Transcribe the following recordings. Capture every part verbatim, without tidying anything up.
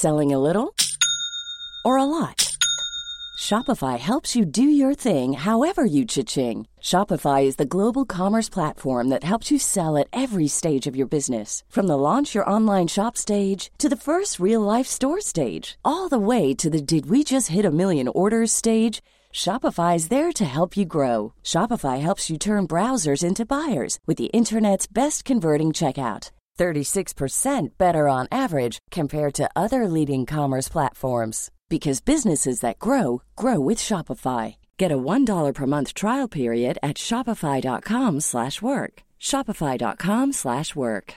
Selling a little or a lot? Shopify helps you do your thing however you cha-ching. Shopify is the global commerce platform that helps you sell at every stage of your business. From the launch your online shop stage to the first real-life store stage, all the way to the did we just hit a million orders stage. Shopify is there to help you grow. Shopify helps you turn browsers into buyers with the internet's best converting checkout. thirty-six percent better on average compared to other leading commerce platforms. Because businesses that grow, grow with Shopify. Get a one dollar per month trial period at shopify.com slash work. Shopify.com slash work.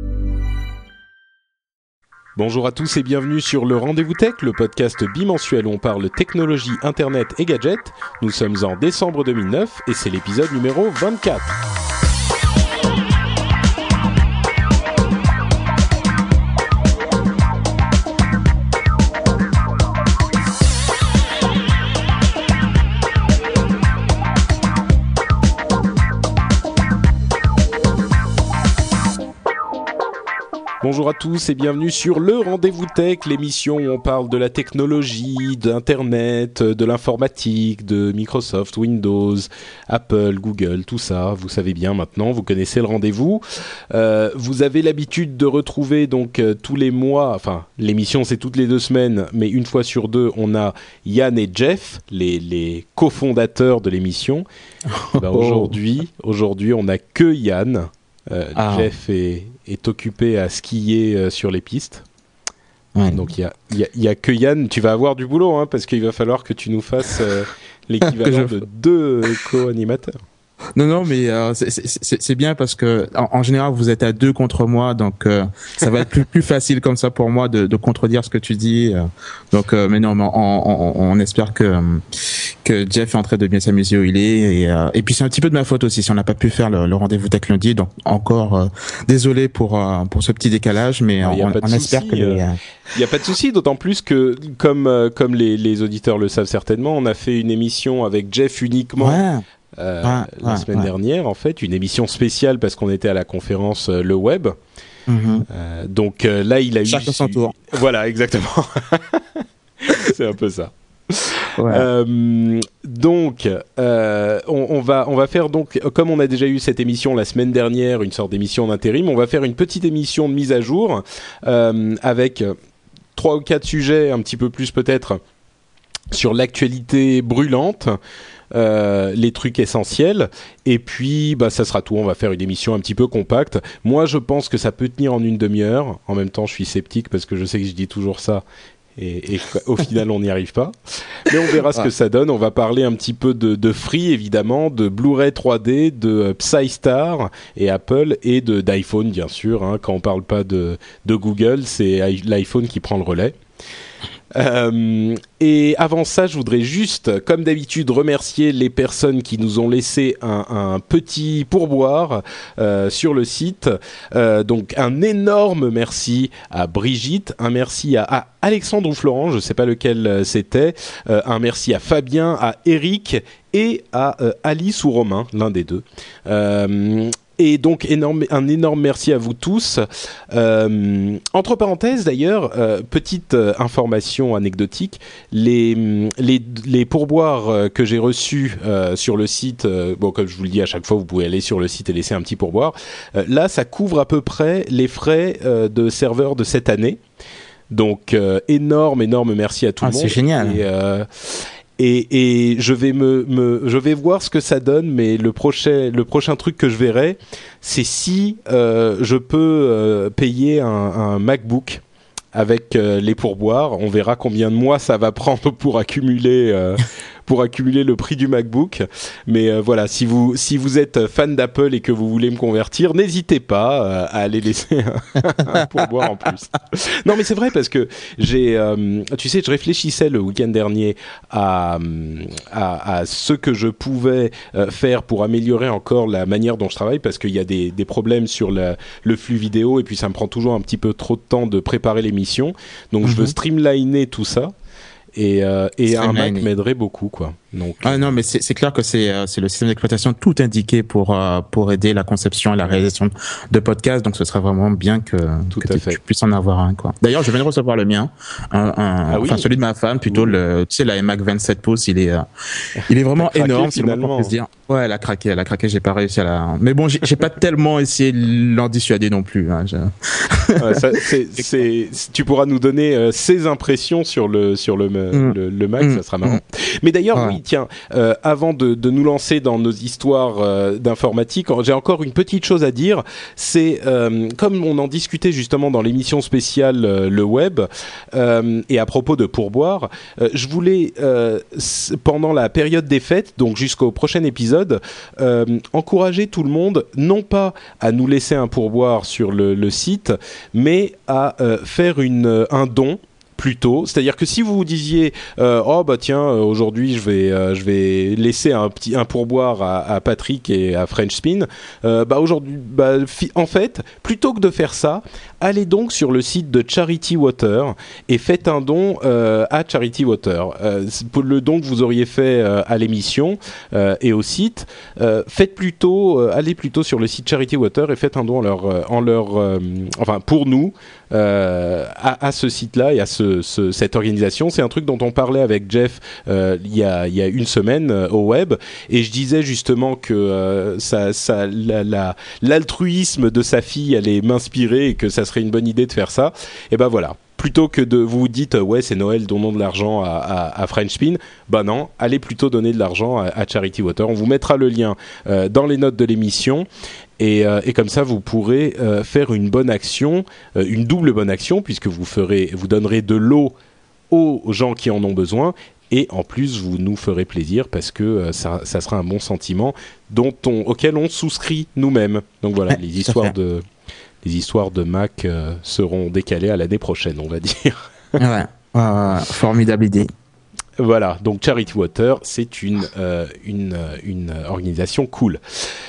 Bonjour à tous et bienvenue sur le Rendez-vous Tech, le podcast bimensuel où on parle technologie, internet et gadgets. Nous sommes en décembre deux mille neuf et c'est l'épisode numéro vingt-quatre. Bonjour à tous et bienvenue sur le Rendez-vous Tech, l'émission où on parle de la technologie, d'Internet, de l'informatique, de Microsoft, Windows, Apple, Google, tout ça. Vous savez bien maintenant, vous connaissez le rendez-vous. Euh, vous avez l'habitude de retrouver donc euh, tous les mois, enfin l'émission c'est toutes les deux semaines, mais une fois sur deux, on a Yann et Jeff, les, les cofondateurs de l'émission. Ben, aujourd'hui, aujourd'hui, on n'a que Yann. Euh, ah. Jeff est, est occupé à skier euh, sur les pistes. Ouais. Donc il y a, y, a, y a que Yann. Tu vas avoir du boulot hein, parce qu'il va falloir que tu nous fasses euh, l'équivalent je... de deux co-animateurs. Non, non, mais euh, c'est, c'est, c'est bien parce que en, en général vous êtes à deux contre moi, donc euh, ça va être plus, plus facile comme ça pour moi de, de contredire ce que tu dis. Euh, donc, euh, mais non, mais on, on, on espère que que Jeff est en train de bien s'amuser où il est, et, euh, et puis c'est un petit peu de ma faute aussi si on n'a pas pu faire le, le rendez-vous tech lundi. Donc encore euh, désolé pour euh, pour ce petit décalage, mais ah, on, on espère que. Il euh, y a pas de souci, d'autant plus que comme euh, comme les les auditeurs le savent certainement, on a fait une émission avec Jeff uniquement. Ouais. Euh, ouais, la ouais, semaine ouais. dernière en fait, une émission spéciale parce qu'on était à la conférence euh, Le Web. Mm-hmm. Euh, donc euh, là il a Chacun eu Chacun son tour. Voilà, exactement. C'est un peu ça. Ouais. Euh, donc euh, on, on va on va faire donc comme on a déjà eu cette émission la semaine dernière, une sorte d'émission d'intérim, on va faire une petite émission de mise à jour euh, avec trois ou quatre sujets un petit peu plus peut-être sur l'actualité brûlante. Euh, les trucs essentiels et puis bah ça sera tout. On va faire une émission un petit peu compacte. Moi je pense que ça peut tenir en une demi-heure. En même temps je suis sceptique parce que je sais que je dis toujours ça et, et au final on n'y arrive pas, mais on verra ce que ça donne. On va parler un petit peu de, de Free évidemment, de Blu-ray trois D, de Psystar et Apple et de d'iPhone bien sûr hein. Quand on parle pas de, de Google, c'est l'iPhone qui prend le relais. Euh, et avant ça, je voudrais juste, comme d'habitude, remercier les personnes qui nous ont laissé un, un petit pourboire euh, sur le site. Euh, donc, un énorme merci à Brigitte, un merci à, à Alexandre ou Florent, je ne sais pas lequel c'était, euh, un merci à Fabien, à Eric et à euh, Alice ou Romain, l'un des deux. Euh, Et donc énorme, un énorme merci à vous tous. Euh, entre parenthèses d'ailleurs, euh, petite euh, information anecdotique, les, les, les pourboires que j'ai reçus euh, sur le site, euh, bon comme je vous le dis à chaque fois, vous pouvez aller sur le site et laisser un petit pourboire. Euh, là, ça couvre à peu près les frais euh, de serveur de cette année. Donc euh, énorme, énorme merci à tout ah, le monde. C'est génial. Et, euh, Et, et je vais me, me, je vais voir ce que ça donne, mais le prochain, le prochain truc que je verrai, c'est si euh, je peux euh, payer un, un MacBook avec euh, les pourboires. On verra combien de mois ça va prendre pour accumuler, euh, pour accumuler le prix du MacBook. Mais euh, voilà, si vous, si vous êtes fan d'Apple et que vous voulez me convertir, n'hésitez pas euh, à aller laisser un, un pourboire en plus. Non, mais c'est vrai parce que j'ai, euh, tu sais, je réfléchissais le week-end dernier à, à, à ce que je pouvais euh, faire pour améliorer encore la manière dont je travaille, parce qu'il y a des, des problèmes sur le, le flux vidéo et puis ça me prend toujours un petit peu trop de temps de préparer l'émission. Donc mm-hmm. je veux streamliner tout ça. Et, euh, et un Mac m'aiderait beaucoup, quoi. Donc, ah non, mais c'est, c'est clair que c'est, euh, c'est le système d'exploitation tout indiqué pour euh, pour aider la conception et la réalisation de podcasts. Donc, ce serait vraiment bien que, tout que à tu, fait. tu puisses en avoir un, quoi. D'ailleurs, je viens de recevoir le mien, un, un, ah, enfin oui. celui de ma femme, plutôt oui. le, tu sais, la iMac vingt-sept pouces. Il est, euh, il est vraiment craqué, énorme. C'est le finalement. moins qu'on puisse dire. Ouais, elle a craqué, elle a craqué. J'ai pas réussi à la. Mais bon, j'ai, j'ai pas tellement essayé de l'en dissuader non plus. Hein, je... ouais, ça, c'est, c'est, tu pourras nous donner euh, ses impressions sur le sur le mm. le, le Mac, mm. ça sera marrant. Mm. Mais d'ailleurs, ouais. oui, tiens, euh, avant de, de nous lancer dans nos histoires euh, d'informatique, j'ai encore une petite chose à dire. C'est euh, comme on en discutait justement dans l'émission spéciale euh, le web euh, et à propos de pourboire, euh, je voulais euh, pendant la période des fêtes, donc jusqu'au prochain épisode, euh, encourager tout le monde non pas à nous laisser un pourboire sur le, le site, mais à euh, faire une un don. Plutôt, c'est-à-dire que si vous vous disiez euh, oh bah tiens euh, aujourd'hui je vais euh, je vais laisser un petit un pourboire à, à Patrick et à French Spin, euh, bah aujourd'hui bah fi- en fait plutôt que de faire ça, allez donc sur le site de Charity Water et faites un don euh, à Charity Water. Euh, pour le don que vous auriez fait euh, à l'émission euh, et au site, euh, faites plutôt euh, allez plutôt sur le site Charity Water et faites un don en leur euh, en leur euh, enfin pour nous euh, à, à ce site-là et à ce Ce, cette organisation. C'est un truc dont on parlait avec Jeff euh, il y a il y a une semaine euh, au web, et je disais justement que euh, ça ça la, la l'altruisme de sa fille allait m'inspirer et que ça serait une bonne idée de faire ça. Et ben voilà. Plutôt que de vous dites ouais c'est Noël, donnons de l'argent à, à, à French Spin, bah non, allez plutôt donner de l'argent à, à Charity Water. On vous mettra le lien euh, dans les notes de l'émission. Et, euh, et comme ça, vous pourrez euh, faire une bonne action, euh, une double bonne action, puisque vous ferez, vous donnerez de l'eau aux gens qui en ont besoin, et en plus, vous nous ferez plaisir parce que euh, ça, ça sera un bon sentiment dont on, auquel on souscrit nous-mêmes. Donc voilà, ouais, les histoires de, les histoires de Mac euh, seront décalées à l'année prochaine, on va dire. ouais, euh, formidable idée. Voilà, donc Charity Water, c'est une euh, une une organisation cool.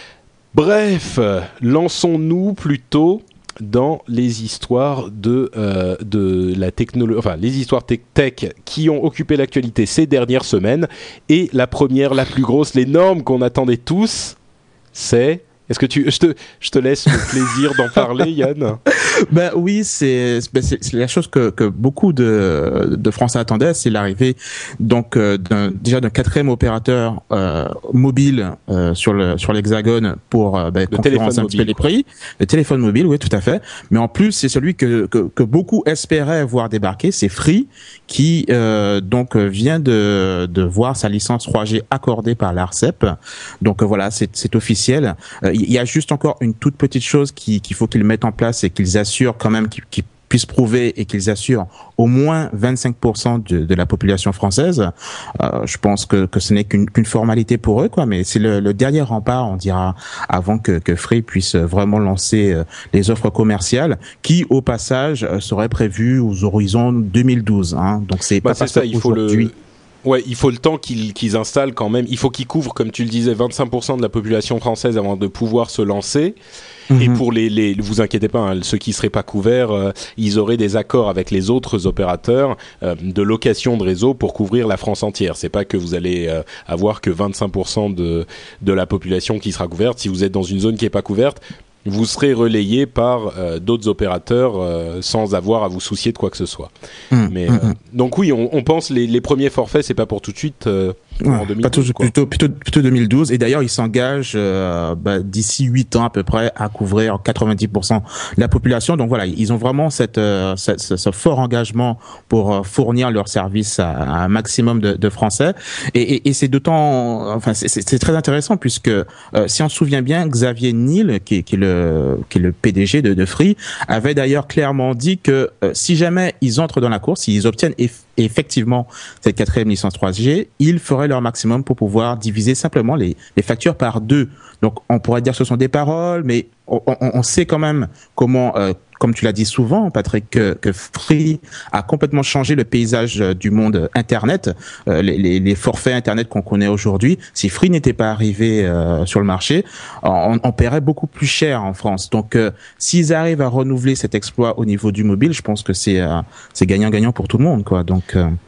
Bref, lançons-nous plutôt dans les histoires de euh, de la technologie, enfin les histoires tech, tech qui ont occupé l'actualité ces dernières semaines. Et la première, la plus grosse, l'énorme qu'on attendait tous, c'est... Est-ce que tu, je te, je te laisse le plaisir d'en parler, Yann? Ben oui, c'est, c'est, c'est la chose que, que beaucoup de, de Français attendaient, c'est l'arrivée donc euh, d'un, déjà d'un quatrième opérateur euh, mobile euh, sur le sur l'Hexagone pour euh, ben, concurrencer un petit peu les prix. Le téléphone mobile, oui, tout à fait. Mais en plus, c'est celui que que, que beaucoup espéraient voir débarquer, c'est Free, qui euh, donc vient de de voir sa licence trois G accordée par l'Arcep. Donc euh, voilà, c'est c'est officiel. Euh, Il y a juste encore une toute petite chose qui, qu'il faut qu'ils mettent en place et qu'ils assurent quand même, qu'ils, qu'ils puissent prouver et qu'ils assurent au moins vingt-cinq pour cent de, de la population française. Euh, je pense que, que ce n'est qu'une, qu'une formalité pour eux, quoi. Mais c'est le, le dernier rempart, on dira, avant que, que Free puisse vraiment lancer les offres commerciales, qui au passage seraient prévues aux horizons deux mille douze. Hein. Donc c'est bah, pas c'est parce ça, il faut aujourd'hui. Le... Ouais, il faut le temps qu'ils, qu'ils installent quand même. Il faut qu'ils couvrent, comme tu le disais, vingt-cinq pour cent de la population française avant de pouvoir se lancer. Mm-hmm. Et pour les, les, vous inquiétez pas, hein, ceux qui seraient pas couverts, euh, ils auraient des accords avec les autres opérateurs euh, de location de réseau pour couvrir la France entière. C'est pas que vous allez euh, avoir que vingt-cinq pour cent de de la population qui sera couverte. Si vous êtes dans une zone qui est pas couverte, vous serez relayé par euh, d'autres opérateurs euh, sans avoir à vous soucier de quoi que ce soit. Mmh, Mais mmh. euh, donc oui, on, on pense les, les premiers forfaits, c'est pas pour tout de suite. Euh, ouais, en deux mille douze, pas tout, quoi. Plutôt, plutôt, plutôt deux mille douze. Et d'ailleurs, ils s'engagent euh, bah, d'ici huit ans à peu près à couvrir quatre-vingt-dix pour cent de la population. Donc voilà, ils ont vraiment cette, euh, cette ce, ce fort engagement pour euh, fournir leurs services à, à un maximum de, de Français. Et, et, et c'est d'autant, enfin, c'est, c'est, c'est très intéressant puisque euh, si on se souvient bien, Xavier Niel, qui, qui est le qui est le P D G de, de Free, avait d'ailleurs clairement dit que euh, si jamais ils entrent dans la course, s'ils obtiennent eff- effectivement cette quatrième licence trois G, ils feraient leur maximum pour pouvoir diviser simplement les, les factures par deux. Donc on pourrait dire que ce sont des paroles, mais on, on, on sait quand même comment, euh, comme tu l'as dit souvent, Patrick, que, que Free a complètement changé le paysage du monde Internet. Euh, les, les, les forfaits Internet qu'on connaît aujourd'hui, si Free n'était pas arrivé euh, sur le marché, on, on paierait beaucoup plus cher en France. Donc, euh, s'ils arrivent à renouveler cet exploit au niveau du mobile, je pense que c'est euh, c'est gagnant-gagnant pour tout le monde, quoi. Donc, euh,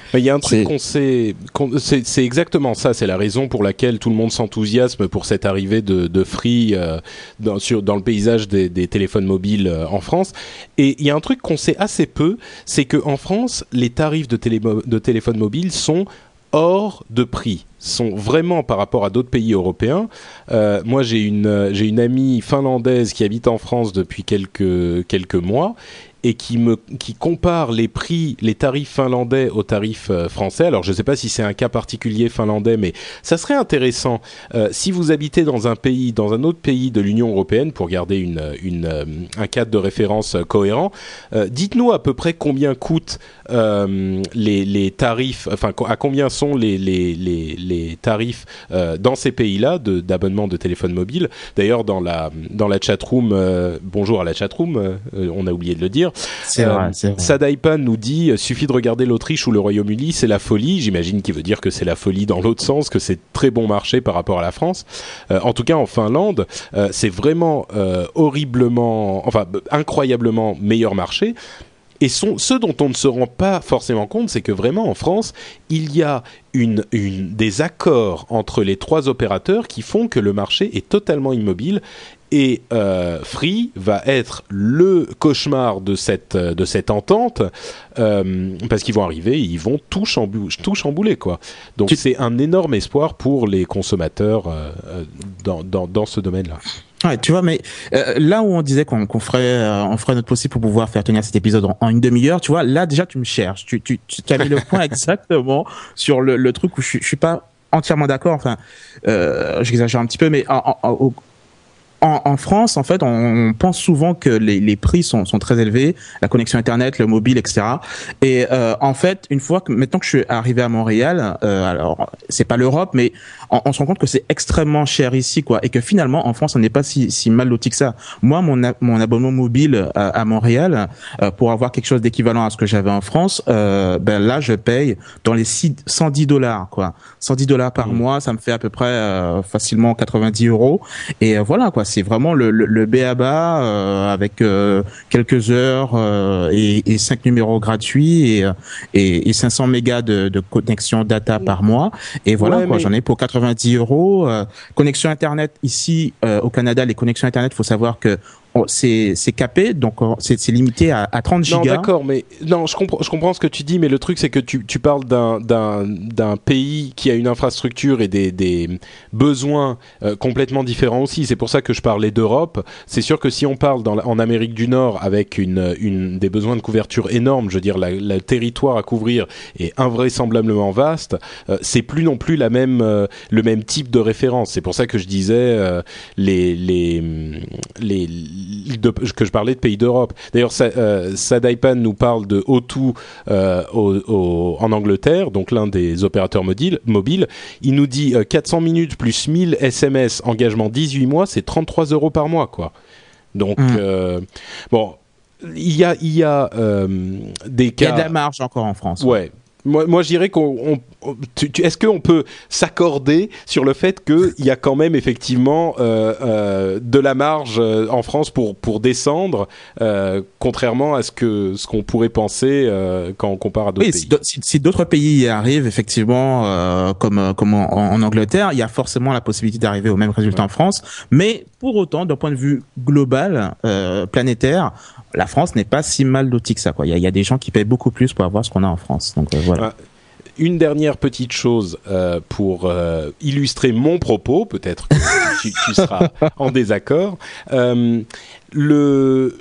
Mais il y a un truc C'est- qu'on sait, qu'on- c'est, c'est exactement ça. C'est la raison pour laquelle tout le monde s'enthousiasme pour cette arrivée de, de Free euh, dans, sur, dans le paysage des, des téléphones mobiles euh, en France. Et il y a un truc qu'on sait assez peu, c'est que en France, les tarifs de, télé, de téléphones mobiles sont hors de prix, sont vraiment par rapport à d'autres pays européens. Euh, moi, j'ai une euh, j'ai une amie finlandaise qui habite en France depuis quelques quelques mois et qui me qui compare les prix, les tarifs finlandais aux tarifs euh, français. Alors, je ne sais pas si c'est un cas particulier finlandais, mais ça serait intéressant euh, si vous habitez dans un pays, dans un autre pays de l'Union européenne, pour garder une une euh, un cadre de référence euh, cohérent. Euh, dites-nous à peu près combien coûtent euh, les les tarifs, enfin à combien sont les les les, les tarifs euh, dans ces pays-là de d'abonnement de téléphone mobile. D'ailleurs, dans la dans la chatroom, euh, bonjour à la chatroom, euh, on a oublié de le dire. C'est Euh, vrai, c'est vrai. Sadaipan nous dit, suffit de regarder l'Autriche ou le Royaume-Uni, c'est la folie. J'imagine qu'il veut dire que c'est la folie dans l'autre sens, que c'est très bon marché par rapport à la France. Euh, en tout cas, en Finlande, euh, c'est vraiment euh, horriblement, enfin incroyablement meilleur marché. Et sont, ce dont on ne se rend pas forcément compte, c'est que vraiment en France, il y a une, une, des accords entre les trois opérateurs qui font que le marché est totalement immobile. Et euh, Free va être le cauchemar de cette de cette entente euh, parce qu'ils vont arriver, et ils vont tout chambouler, tout chambouler quoi. Donc Tu... c'est un énorme espoir pour les consommateurs euh, dans dans dans ce domaine-là. Ouais, tu vois, mais euh, là où on disait qu'on, qu'on ferait, euh, on ferait notre possible pour pouvoir faire tenir cet épisode en, en une demi-heure, tu vois, là déjà tu me cherches, tu tu tu as mis le point exactement sur le, le truc où je suis, je suis pas entièrement d'accord. Enfin, euh, j'exagère un petit peu, mais en, en, au, En, en France, en fait, on, on pense souvent que les, les prix sont, sont très élevés, la connexion Internet, le mobile, et cetera. Et euh, en fait, une fois que maintenant que je suis arrivé à Montréal, euh, alors c'est pas l'Europe, mais on, on se rend compte que c'est extrêmement cher ici, quoi, et que finalement en France, on n'est pas si, si mal loti que ça. Moi, mon, a, mon abonnement mobile à, à Montréal, euh, pour avoir quelque chose d'équivalent à ce que j'avais en France, euh, ben là, je paye dans les cent dix dollars, quoi, cent dix dollars par mmh. mois, ça me fait à peu près euh, facilement quatre-vingt-dix euros. Et euh, voilà, quoi. C'est vraiment le, le, le B A B A euh, avec euh, quelques heures euh, et, et cinq numéros gratuits et, et, et cinq cents mégas de, de connexion data par mois. Et voilà, ouais, quoi, mais... j'en ai pour quatre-vingt-dix euros. Euh, connexion Internet ici euh, au Canada, les connexions Internet, faut savoir que c'est c'est capé, donc c'est c'est limité à, à trente gigas. Non, d'accord, mais non, je comprends, je comprends ce que tu dis, mais le truc c'est que tu tu parles d'un d'un d'un pays qui a une infrastructure et des des besoins euh, complètement différents aussi. C'est pour ça que je parlais d'Europe. C'est sûr que si on parle dans la, en Amérique du Nord avec une une des besoins de couverture énormes, je veux dire la, le territoire à couvrir est invraisemblablement vaste. Euh, c'est plus non plus la même euh, le même type de référence. C'est pour ça que je disais euh, les les les De, que je parlais de pays d'Europe. D'ailleurs, Sa, euh, Sadaipan nous parle de O deux euh, au, au, en Angleterre, donc l'un des opérateurs mobiles. Mobile. Il nous dit euh, quatre cents minutes plus mille S M S, engagement dix-huit mois, c'est trente-trois euros par mois, quoi. Donc, mmh. euh, bon, il y a, il y a euh, des cas... Il y a de la marge encore en France. Ouais. ouais. Moi, moi, je dirais qu'on... On, tu, tu, est-ce qu'on peut s'accorder sur le fait qu'il y a quand même effectivement euh, euh, de la marge euh, en France pour, pour descendre, euh, contrairement à ce, que, ce qu'on pourrait penser euh, quand on compare à d'autres oui, pays. Si, si d'autres pays y arrivent, effectivement, euh, comme, comme en, en Angleterre, il y a forcément la possibilité d'arriver au même résultat ouais. en France. Mais pour autant, d'un point de vue global, euh, planétaire, la France n'est pas si mal lotie que ça, quoi. Il y a, il y a des gens qui payent beaucoup plus pour avoir ce qu'on a en France. Donc euh, voilà. Ah. Une dernière petite chose euh, pour euh, illustrer mon propos, peut-être que tu, tu seras en désaccord. Euh, le,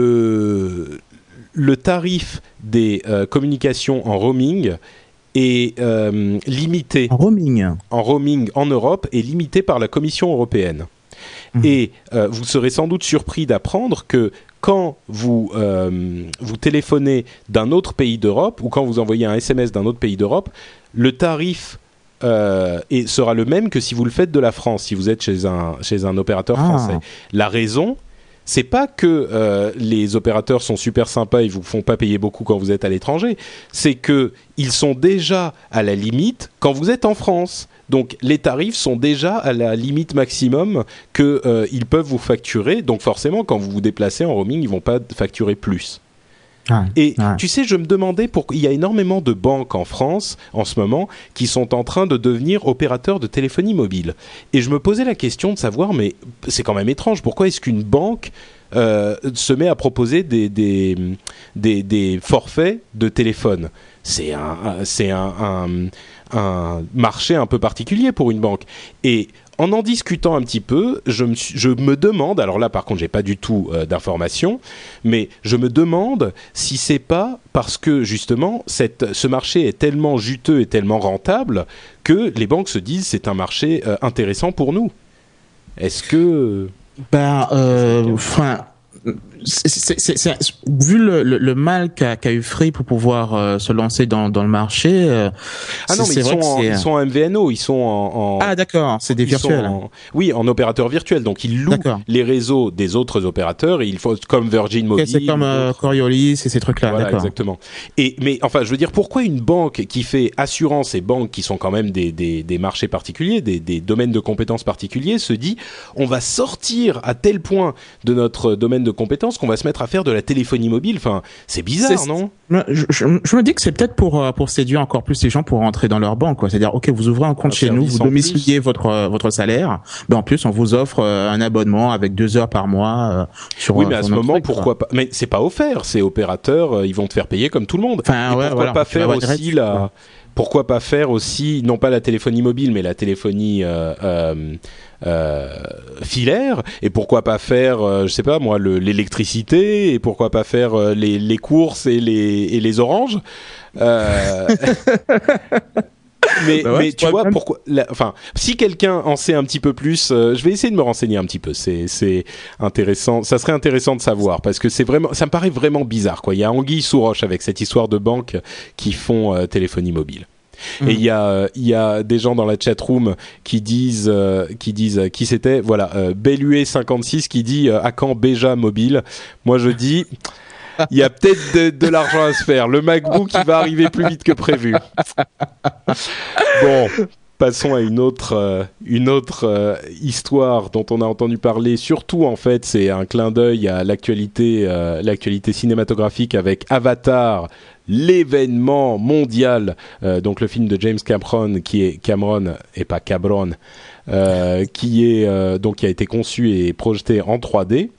le, le tarif des euh, communications en roaming est euh, limité. En roaming. En roaming en Europe est limité par la Commission européenne. Mmh. Et euh, vous serez sans doute surpris d'apprendre que quand vous, euh, vous téléphonez d'un autre pays d'Europe ou quand vous envoyez un S M S d'un autre pays d'Europe, le tarif euh, est, sera le même que si vous le faites de la France, si vous êtes chez un, chez un opérateur ah. français. La raison, c'est pas que euh, les opérateurs sont super sympas et vous font pas payer beaucoup quand vous êtes à l'étranger, c'est que ils sont déjà à la limite quand vous êtes en France. Donc les tarifs sont déjà à la limite maximum que euh, ils peuvent vous facturer. Donc forcément, quand vous vous déplacez en roaming, ils vont pas facturer plus. Ah, Et ah. tu sais, je me demandais pourquoi il y a énormément de banques en France en ce moment qui sont en train de devenir opérateurs de téléphonie mobile. Et je me posais la question de savoir, mais c'est quand même étrange, pourquoi est-ce qu'une banque euh, se met à proposer des, des, des, des forfaits de téléphone ? C'est un, c'est un, un, un marché un peu particulier pour une banque. Et en en discutant un petit peu, je me, suis, je me demande, alors là par contre j'ai pas du tout euh, d'informations, mais je me demande si c'est pas parce que justement cette, ce marché est tellement juteux et tellement rentable que les banques se disent c'est un marché euh, intéressant pour nous. Est-ce que... Ben, euh, enfin... C'est, c'est, c'est, c'est, vu le, le, le mal qu'a, qu'a eu Free pour pouvoir euh, se lancer dans, dans le marché. Euh, ah non, mais ils sont, en, ils sont en M V N O, ils sont en. en ah d'accord, c'est des virtuels. En, oui, en opérateur virtuel, donc ils louent d'accord. les réseaux des autres opérateurs et il faut comme Virgin Mobile. Okay, c'est comme euh, Coriolis et ces trucs-là. Voilà, d'accord. Exactement. Et mais enfin, je veux dire, pourquoi une banque qui fait assurance et banque qui sont quand même des des, des marchés particuliers, des, des domaines de compétences particuliers, se dit on va sortir à tel point de notre domaine de compétences qu'on va se mettre à faire de la téléphonie mobile. Enfin, c'est bizarre, c'est, non ? je, je, je me dis que c'est peut-être pour pour séduire encore plus les gens pour rentrer dans leur banque, quoi. C'est-à-dire, ok, vous ouvrez un compte un chez nous, vous domiciliez votre votre salaire, mais en plus on vous offre un abonnement avec deux heures par mois euh, sur. Oui, mais à sur ce moment, truc, pourquoi quoi. pas ? Mais c'est pas offert. Ces opérateurs, ils vont te faire payer comme tout le monde. Enfin, Et ouais, pourquoi voilà, pas faire aussi direct, la quoi. Pourquoi pas faire aussi, non pas la téléphonie mobile, mais la téléphonie euh, euh, euh, filaire, et pourquoi pas faire, euh, je sais pas moi, le, l'électricité, et pourquoi pas faire euh, les, les courses et les, et les oranges euh... Mais, bah ouais, mais tu vois, même... pourquoi la, enfin, si quelqu'un en sait un petit peu plus, euh, je vais essayer de me renseigner un petit peu. C'est, c'est intéressant. Ça serait intéressant de savoir parce que c'est vraiment, ça me paraît vraiment bizarre, quoi. Il y a anguille sous roche avec cette histoire de banques qui font euh, téléphonie mobile. Mmh. Et il y a, il y a des gens dans la chatroom qui disent, euh, qui disent, qui c'était, voilà, euh, Bellué cinquante-six qui dit euh, à quand Béja mobile. Moi je dis. Il y a peut-être de, de l'argent à se faire. Le MacBook, il va arriver plus vite que prévu. Bon, passons à une autre, euh, une autre euh, histoire dont on a entendu parler. Surtout, en fait, c'est un clin d'œil à l'actualité, euh, l'actualité cinématographique avec Avatar, l'événement mondial. Euh, donc le film de James Cameron, qui est Cameron et pas Cabron, euh, qui est euh, donc qui a été conçu et projeté en trois D.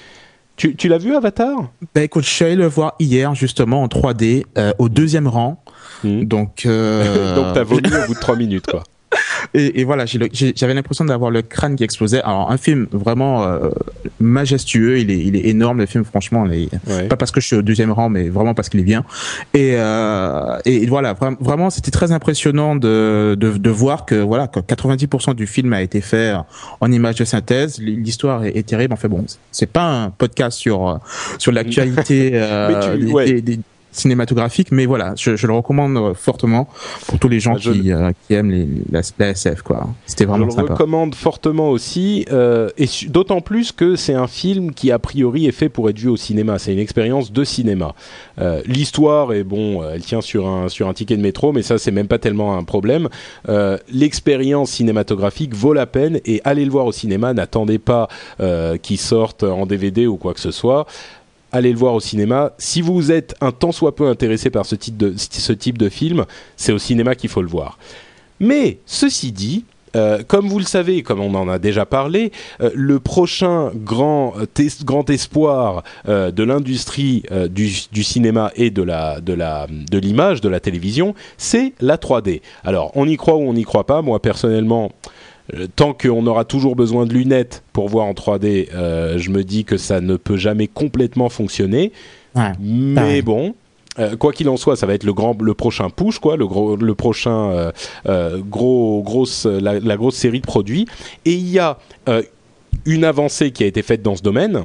Tu, tu l'as vu, Avatar ? Bah écoute, je suis allé le voir hier, justement, en trois D, euh, au deuxième rang. Mmh. Donc, euh... donc t'as vomi au bout de trois minutes, quoi. Et, et voilà, j'ai le, j'ai, j'avais l'impression d'avoir le crâne qui explosait. Alors, un film vraiment euh, majestueux, il est, il est énorme, le film, franchement. Il est, ouais. Pas parce que je suis au deuxième rang, mais vraiment parce qu'il est bien. Et, euh, et, et voilà, vraiment, c'était très impressionnant de, de, de voir que, voilà, que quatre-vingt-dix pour cent du film a été fait en images de synthèse. L'histoire est, est terrible. Enfin bon, c'est pas un podcast sur, sur l'actualité euh, tu, ouais. des, des, cinématographique, mais voilà, je, je le recommande fortement pour tous les gens je, qui, euh, qui aiment les, la, la S F, quoi. C'était vraiment sympa. Je le recommande fortement aussi, euh, et su- d'autant plus que c'est un film qui a priori est fait pour être vu au cinéma. C'est une expérience de cinéma. Euh, l'histoire est bon, elle tient sur un sur un ticket de métro, mais ça c'est même pas tellement un problème. Euh, l'expérience cinématographique vaut la peine et allez le voir au cinéma. N'attendez pas euh, qu'il sorte en D V D ou quoi que ce soit. Allez le voir au cinéma. Si vous êtes un tant soit peu intéressé par ce type de, ce type de film, c'est au cinéma qu'il faut le voir. Mais, ceci dit, euh, comme vous le savez, comme on en a déjà parlé, euh, le prochain grand, tes- grand espoir euh, de l'industrie euh, du, du cinéma et de, la, de, la, de l'image, de la télévision, c'est la trois D. Alors, on y croit ou on n'y croit pas. Moi, personnellement... Tant qu'on aura toujours besoin de lunettes pour voir en trois D, euh, je me dis que ça ne peut jamais complètement fonctionner. Ouais, mais ouais. bon, euh, quoi qu'il en soit, ça va être le grand, le prochain push, quoi, le gros, le prochain euh, euh, gros, grosse, la, la grosse série de produits. Et il y a euh, une avancée qui a été faite dans ce domaine.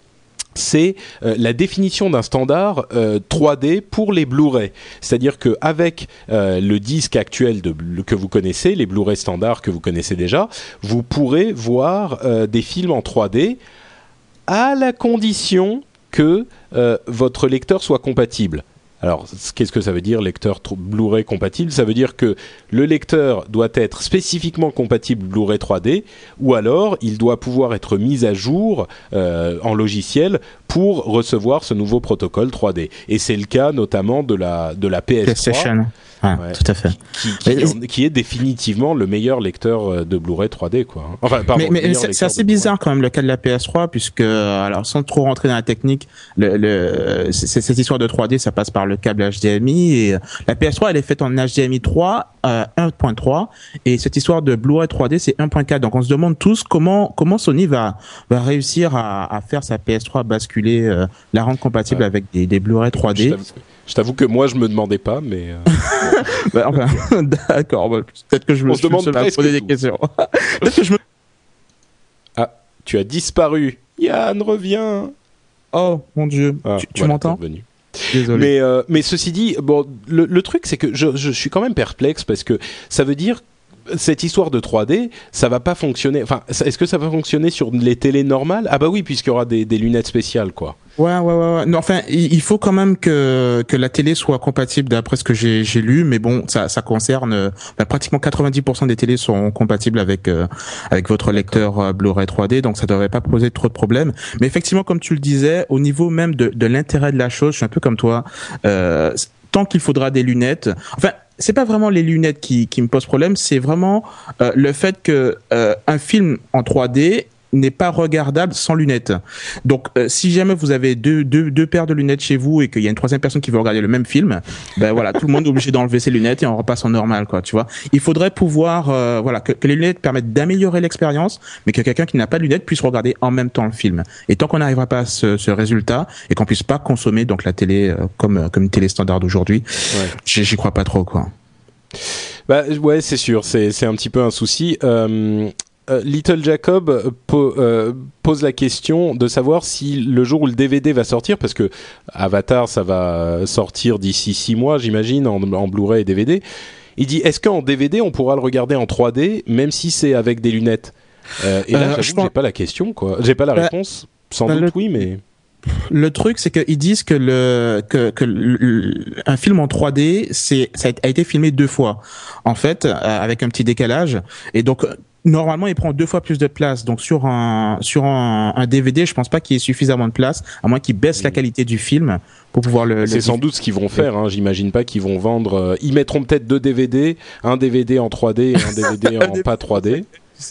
C'est euh, la définition d'un standard euh, trois D pour les Blu-ray. C'est-à-dire qu'avec euh, le disque actuel de, le, que vous connaissez, les Blu-ray standards que vous connaissez déjà, vous pourrez voir euh, des films en trois D à la condition que euh, votre lecteur soit compatible. Alors, qu'est-ce que ça veut dire, lecteur Blu-ray compatible ? Ça veut dire que le lecteur doit être spécifiquement compatible Blu-ray trois D, ou alors il doit pouvoir être mis à jour euh, en logiciel pour recevoir ce nouveau protocole trois D. Et c'est le cas notamment de la, de la P S trois. PlayStation. Ah, ouais, tout à fait. Qui, qui, qui, qui est définitivement le meilleur lecteur de Blu-ray trois D, quoi. Enfin, pardon, mais mais c'est, c'est assez bizarre quand même le cas de la P S trois, puisque, alors sans trop rentrer dans la technique, le, le, c'est, cette histoire de trois D, ça passe par le câble H D M I, et la P S trois, elle est faite en H D M I trois, euh, un point trois, et cette histoire de Blu-ray trois D, c'est un point quatre. Donc on se demande tous comment comment Sony va va réussir à, à faire sa P S trois basculer, euh, la rendre compatible ouais. avec des, des Blu-ray trois D. Je t'avoue, je t'avoue que moi, je me demandais pas, mais. Euh... bah, enfin, d'accord. Bah, peut-être que je me On suis demande à poser des questions. Peut-être que je me... Ah, tu as disparu. Yann, reviens. Oh mon Dieu, ah, tu, tu voilà, m'entends ? Désolé. Mais euh, mais ceci dit, bon, le, le truc c'est que je, je suis quand même perplexe parce que ça veut dire cette histoire de trois D, ça va pas fonctionner. Enfin, est-ce que ça va fonctionner sur les télés normales ? Ah bah oui, puisqu'il y aura des, des lunettes spéciales, quoi. Ouais, ouais, ouais, ouais. Non, enfin, il faut quand même que que la télé soit compatible d'après ce que j'ai j'ai lu, mais bon, ça ça concerne bah, pratiquement quatre-vingt-dix pour cent des télés sont compatibles avec euh, avec votre lecteur euh, Blu-ray trois D, donc ça devrait pas poser trop de problèmes. Mais effectivement, comme tu le disais, au niveau même de de l'intérêt de la chose, je suis un peu comme toi. Euh, tant qu'il faudra des lunettes, enfin. C'est pas vraiment les lunettes qui, qui me posent problème, c'est vraiment euh, le fait que euh, un film en trois D n'est pas regardable sans lunettes. Donc, euh, si jamais vous avez deux, deux, deux paires de lunettes chez vous et qu'il y a une troisième personne qui veut regarder le même film, ben voilà, tout le monde est obligé d'enlever ses lunettes et on repasse en normal, quoi, tu vois. Il faudrait pouvoir, euh, voilà, que, que les lunettes permettent d'améliorer l'expérience, mais que quelqu'un qui n'a pas de lunettes puisse regarder en même temps le film. Et tant qu'on n'arrivera pas à ce, ce résultat et qu'on puisse pas consommer donc la télé euh, comme comme une télé standard d'aujourd'hui, ouais. j'y, j'y crois pas trop, quoi. Bah ouais, c'est sûr, c'est c'est un petit peu un souci. Euh... Uh, Little Jacob po- euh, pose la question de savoir si le jour où le D V D va sortir, parce que Avatar ça va sortir d'ici six mois j'imagine en, en Blu-ray et D V D, il dit est-ce qu'en D V D on pourra le regarder en trois D même si c'est avec des lunettes euh, et là euh, j'avoue que j'ai pas la question, quoi, j'ai pas la bah, réponse, sans bah, doute le... oui mais... Le truc, c'est qu'ils disent que le que que le, un film en trois D, c'est ça a été filmé deux fois, en fait, avec un petit décalage, et donc normalement il prend deux fois plus de place. Donc sur un sur un, un D V D, je pense pas qu'il y ait suffisamment de place, à moins qu'ils baissent mmh. la qualité du film pour pouvoir le. C'est le sans doute ce qu'ils vont faire. Hein. J'imagine pas qu'ils vont vendre. Euh, ils mettront peut-être deux D V D, un D V D en trois D et un D V D en pas trois D.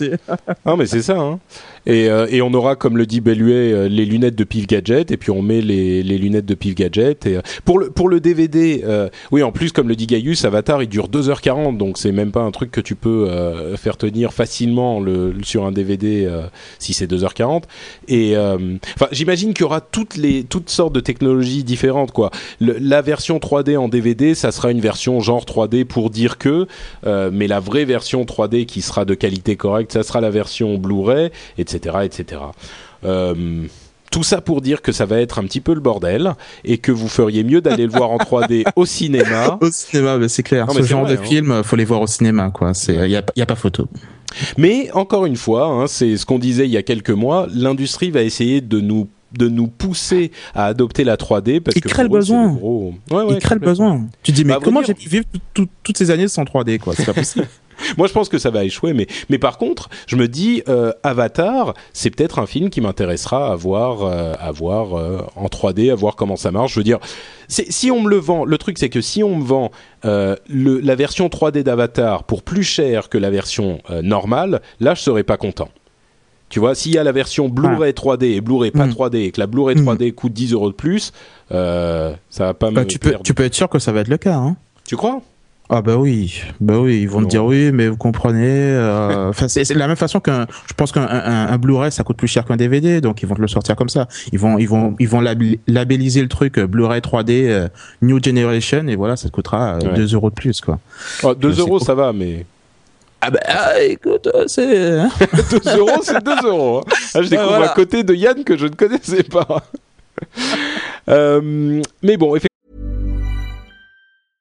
Ah mais c'est ça, hein. Et, euh, et on aura, comme le dit Belluet, euh, les lunettes de Pif Gadget, et puis on met les, les lunettes de Pif Gadget. Et, euh, pour, le, pour le D V D, euh, oui, en plus, comme le dit Gaius, Avatar, il dure deux heures quarante, donc c'est même pas un truc que tu peux euh, faire tenir facilement le, sur un D V D euh, si c'est deux heures quarante. Et enfin, euh, j'imagine qu'il y aura toutes, les, toutes sortes de technologies différentes, quoi. Le, la version trois D en D V D, ça sera une version genre trois D pour dire que, euh, mais la vraie version trois D qui sera de qualité correcte, ça sera la version Blu-ray, et cetera, et cetera. Euh, tout ça pour dire que ça va être un petit peu le bordel et que vous feriez mieux d'aller le voir en trois D au cinéma. Au cinéma, bah c'est clair. Non, Ce c'est genre vrai, de hein. film, faut les voir au cinéma, quoi. C'est, il y a, y a pas photo. Mais encore une fois, hein, c'est ce qu'on disait il y a quelques mois. L'industrie va essayer de nous de nous pousser à adopter la trois D parce il que crée le besoin. Le gros... ouais, ouais, il crée le besoin. Tu dis mais bah, comment dire... j'ai pu vivre tout, tout, toutes ces années sans trois D, quoi. C'est pas possible. Moi, je pense que ça va échouer, mais mais par contre, je me dis euh, Avatar, c'est peut-être un film qui m'intéressera à voir, euh, à voir euh, en trois D, à voir comment ça marche. Je veux dire, c'est, si on me le vend, le truc c'est que si on me vend euh, le, la version trois D d'Avatar pour plus cher que la version euh, normale, là, je serais pas content. Tu vois, s'il y a la version Blu-ray trois D et Blu-ray pas mmh. trois D et que la Blu-ray trois D mmh. coûte dix euros de plus, euh, ça va pas bah, me tu peux, tu peux être sûr que ça va être le cas. Hein. Tu crois ? Ah bah oui, bah oui, ils vont non. te dire oui, mais vous comprenez. Euh, enfin, c'est, c'est de la même façon qu'un. Je pense qu'un un, un Blu-ray ça coûte plus cher qu'un D V D, donc ils vont te le sortir comme ça. Ils vont, ils vont, ils vont lab- labelliser le truc euh, Blu-ray trois D euh, New Generation et voilà, ça te coûtera euh, ouais. deux euros de plus, quoi. Oh, deux euros, ça va, mais. Ah bah ah, écoute, c'est... deux euros, c'est deux euros. Hein. Ah, je découvre ah, voilà. à côté de Yann que je ne connaissais pas. euh, mais bon, effectivement...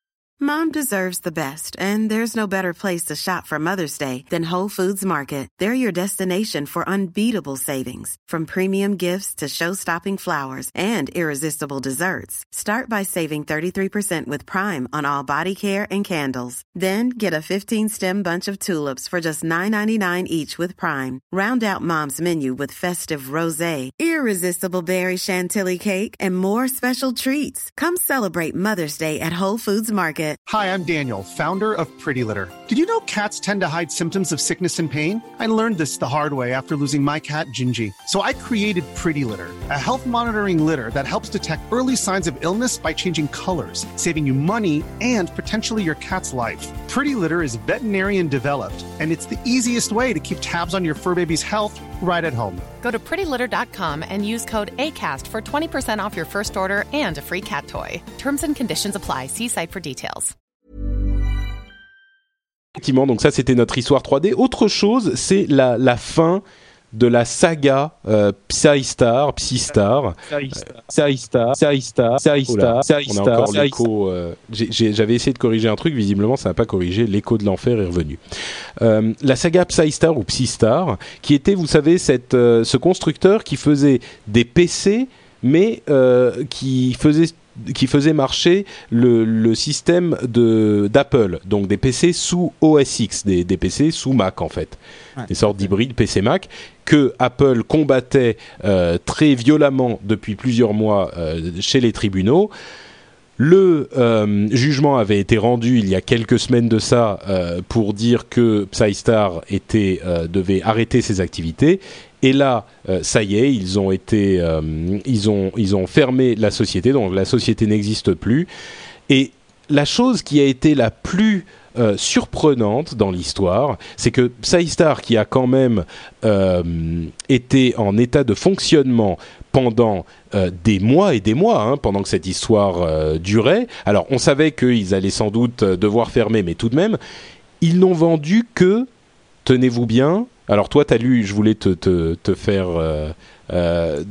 Mom deserves the best, and there's no better place to shop for Mother's Day than Whole Foods Market. They're your destination for unbeatable savings, from premium gifts to show-stopping flowers and irresistible desserts. Start by saving thirty-three percent with Prime on all body care and candles. Then get a fifteen-stem bunch of tulips for just nine ninety-nine each with Prime. Round out Mom's menu with festive rosé, irresistible berry chantilly cake, and more special treats. Come celebrate Mother's Day at Whole Foods Market. Hi, I'm Daniel, founder of Pretty Litter. Did you know cats tend to hide symptoms of sickness and pain? I learned this the hard way after losing my cat, Gingy. So I created Pretty Litter, a health monitoring litter that helps detect early signs of illness by changing colors, saving you money and potentially your cat's life. Pretty Litter is veterinarian developed, and it's the easiest way to keep tabs on your fur baby's health right at home. Go to pretty litter dot com and use code ACAST for twenty percent off your first order and a free cat toy. Terms and conditions apply. See site for details. Effectivement, donc ça c'était notre histoire trois D. Autre chose, c'est la, la fin de la saga euh, Psystar, Psystar, Psystar, Psystar, Psystar, Psystar. On a encore l'écho. Euh, j'ai, j'ai, j'avais essayé de corriger un truc, visiblement ça n'a pas corrigé. L'écho de l'enfer est revenu. Euh, la saga Psystar ou Psystar, qui était, vous savez, cette, euh, ce constructeur qui faisait des P C, mais euh, qui faisait qui faisait marcher le, le système de, d'Apple, donc des P C sous O S X, des, des P C sous Mac en fait, ouais, des sortes d'hybrides P C Mac que Apple combattait euh, très violemment depuis plusieurs mois euh, chez les tribunaux. Le euh, jugement avait été rendu il y a quelques semaines de ça euh, pour dire que Psystar était, euh, devait arrêter ses activités. Et là, euh, ça y est, ils ont été, euh, ils ont, ils ont fermé la société, donc la société n'existe plus. Et la chose qui a été la plus euh, surprenante dans l'histoire, c'est que Psystar, qui a quand même euh, été en état de fonctionnement pendant euh, des mois et des mois, hein, pendant que cette histoire euh, durait. Alors, on savait qu'ils allaient sans doute devoir fermer, mais tout de même, ils n'ont vendu que, tenez-vous bien. Alors toi, t'as lu, je voulais te, te, te faire euh, euh,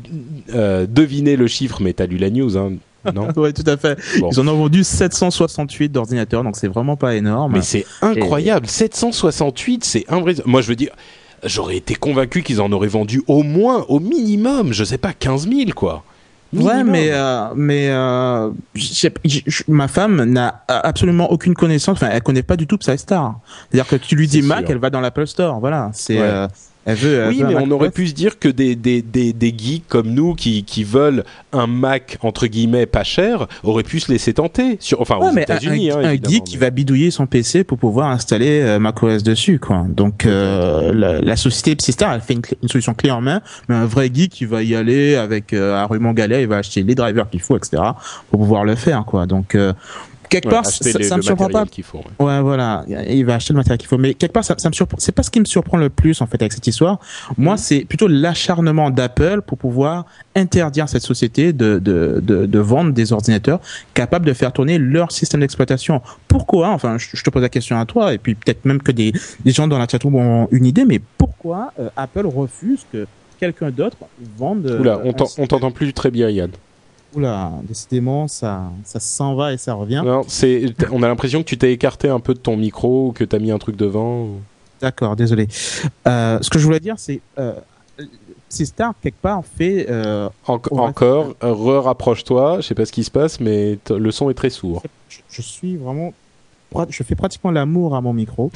euh, deviner le chiffre, mais t'as lu la news, hein, non ? Oui, tout à fait. Bon. Ils en ont vendu sept cent soixante-huit d'ordinateurs, donc c'est vraiment pas énorme. Mais c'est incroyable, Et... sept cent soixante-huit, c'est invraisemblable. Moi, je veux dire, j'aurais été convaincu qu'ils en auraient vendu au moins, au minimum, je sais pas, quinze mille, quoi. Minimum. Ouais, mais euh, mais euh, j'ai, j'ai, ma femme n'a absolument aucune connaissance. Enfin, elle connaît pas du tout Psystar. C'est-à-dire que tu lui dis c'est Mac, sûr. Elle va dans l'Apple Store. Voilà, c'est. Ouais. Euh, elle veut. Elle oui, veut mais on aurait pu se dire que des des des des geeks comme nous qui qui veulent un Mac entre guillemets pas cher auraient pu se laisser tenter. Sur, enfin, ouais, aux États-Unis. Un, hein, un geek qui va bidouiller son P C pour pouvoir installer euh, macOS dessus, quoi. Donc euh, la, la société Psystar, elle fait une, une solution clé en main, mais un vrai geek qui va y aller avec euh, un rhume galet, il va acheter les drivers qu'il faut, et cetera, pour pouvoir le faire, quoi. Donc euh, quelque ouais, part, ça, les, ça me surprend pas. Qu'il faut, ouais. ouais, voilà, il va acheter le matériel qu'il faut. Mais quelque part, ça, ça me surprend. C'est pas ce qui me surprend le plus en fait avec cette histoire. Moi, mmh. c'est plutôt l'acharnement d'Apple pour pouvoir interdire cette société de de de, de vendre des ordinateurs capables de faire tourner leur système d'exploitation. Pourquoi ? Enfin, je, je te pose la question à toi, et puis peut-être même que des des gens dans la chatroom ont une idée. Mais pourquoi euh, Apple refuse que quelqu'un d'autre vende euh, Oula, on, on t'entend plus très bien, Yann. Oula, décidément, ça, ça s'en va et ça revient. Non, c'est, on a l'impression que tu t'es écarté un peu de ton micro ou que tu as mis un truc devant. Ou... D'accord, désolé. Euh, ce que je voulais dire, c'est euh, Psystar, quelque part, fait... Euh, en- encore, euh, re-rapproche-toi, je sais pas ce qui se passe, mais t- le son est très sourd. Je, je suis vraiment... Je fais pratiquement l'amour à mon micro.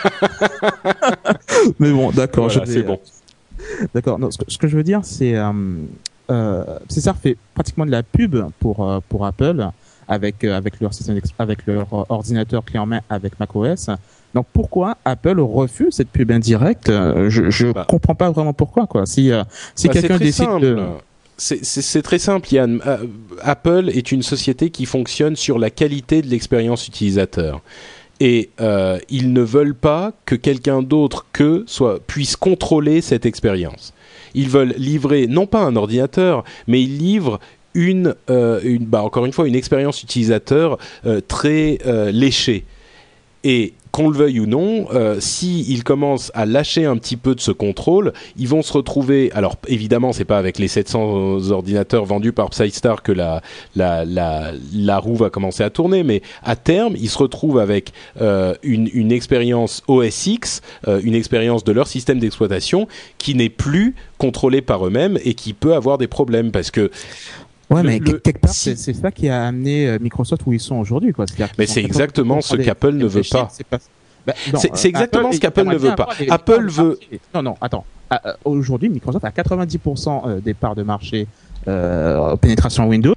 Mais bon, d'accord. Voilà, je vais, c'est bon. D'accord. Non, ce, que, ce que je veux dire, c'est... Euh, Euh, Psystar fait pratiquement de la pub pour euh, pour Apple avec euh, avec leur système avec leur ordinateur clé en main avec macOS. Donc pourquoi Apple refuse cette pub indirecte ? Je je bah. comprends pas vraiment pourquoi, quoi. Si euh, si bah, quelqu'un décide simple. de C'est, c'est, c'est très simple, Yann. Euh, Apple est une société qui fonctionne sur la qualité de l'expérience utilisateur. Et euh, ils ne veulent pas que quelqu'un d'autre qu'eux soit, puisse contrôler cette expérience. Ils veulent livrer, non pas un ordinateur, mais ils livrent une, euh, une bah, encore une fois, une expérience utilisateur euh, très euh, léchée. Et qu'on le veuille ou non, euh, s'ils commencent à lâcher un petit peu de ce contrôle, ils vont se retrouver... Alors, évidemment, c'est pas avec les sept cents ordinateurs vendus par Psystar que la, la, la, la roue va commencer à tourner, mais à terme, ils se retrouvent avec euh, une, une expérience O S X, euh, une expérience de leur système d'exploitation qui n'est plus contrôlée par eux-mêmes et qui peut avoir des problèmes, parce que... Ouais, le, mais le, quelque part, si... c'est, c'est ça qui a amené Microsoft où ils sont aujourd'hui, quoi. Mais c'est exactement ce qu'Apple ne veut pas. C'est, pas... Bah, non, c'est, c'est exactement Apple, ce qu'Apple ne veut pas. Apple veut... Non, non, attends. Euh, aujourd'hui, Microsoft a quatre-vingt-dix pour cent des parts de marché euh, pénétration Windows.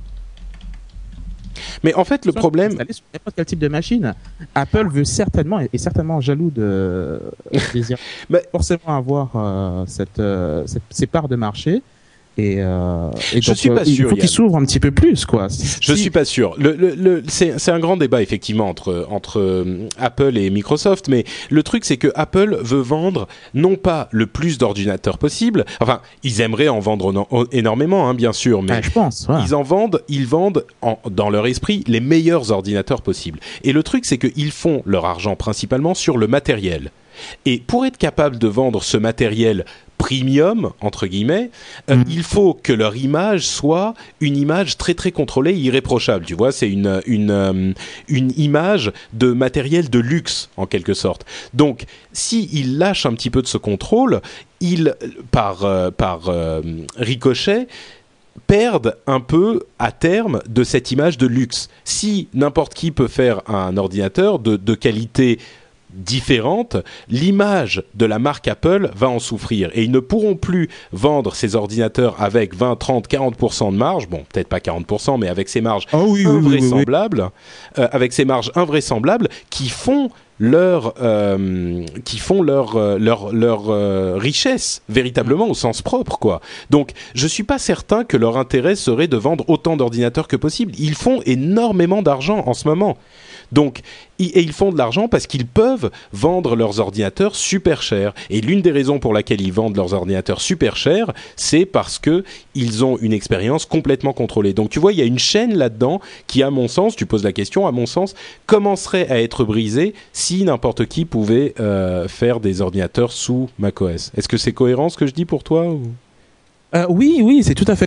Mais en fait, le problème... Sur n'importe quel type de machine. Apple veut certainement, est certainement jaloux de... désir bah... forcément avoir euh, cette, euh, cette, ces parts de marché. Et, euh, et je donc, suis pas euh, sûr. Il faut qu'il s'ouvre un petit peu plus, quoi. Je si... suis pas sûr. Le, le, le, c'est, c'est un grand débat effectivement entre entre euh, Apple et Microsoft, mais le truc c'est que Apple veut vendre non pas le plus d'ordinateurs possible. Enfin, ils aimeraient en vendre no- énormément, hein, bien sûr, mais ah, je pense. Ouais. Ils en vendent, ils vendent en, dans leur esprit les meilleurs ordinateurs possibles. Et le truc c'est que ils font leur argent principalement sur le matériel. Et pour être capable de vendre ce matériel premium, entre guillemets, euh, mmh. il faut que leur image soit une image très très contrôlée et irréprochable. Tu vois, c'est une, une, euh, une image de matériel de luxe, en quelque sorte. Donc, s'ils lâchent un petit peu de ce contrôle, ils, par, euh, par euh, ricochet, perdent un peu à terme de cette image de luxe. Si n'importe qui peut faire un ordinateur de, de qualité différente, l'image de la marque Apple va en souffrir et ils ne pourront plus vendre ces ordinateurs avec vingt, trente, quarante pour cent de marge, bon peut-être pas quarante pour cent mais avec ces marges oh oui, invraisemblables, oui, oui, oui. Euh, avec ces marges invraisemblables qui font leur euh, qui font leur euh, leur leur euh, richesse véritablement au sens propre, quoi. Donc je suis pas certain que leur intérêt serait de vendre autant d'ordinateurs que possible. Ils font énormément d'argent en ce moment. Donc, et ils font de l'argent parce qu'ils peuvent vendre leurs ordinateurs super chers. Et l'une des raisons pour laquelle ils vendent leurs ordinateurs super chers, c'est parce que ils ont une expérience complètement contrôlée. Donc, tu vois, il y a une chaîne là-dedans qui, à mon sens, tu poses la question, à mon sens, commencerait à être brisée si n'importe qui pouvait euh, faire des ordinateurs sous macOS. Est-ce que c'est cohérent ce que je dis pour toi ou... euh, Oui, oui, c'est tout à fait.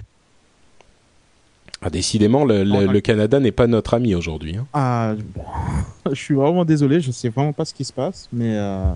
Ah, décidément, le, le, le Canada n'est pas notre ami aujourd'hui. Hein. Ah, je suis vraiment désolé, je sais vraiment pas ce qui se passe, mais. Euh,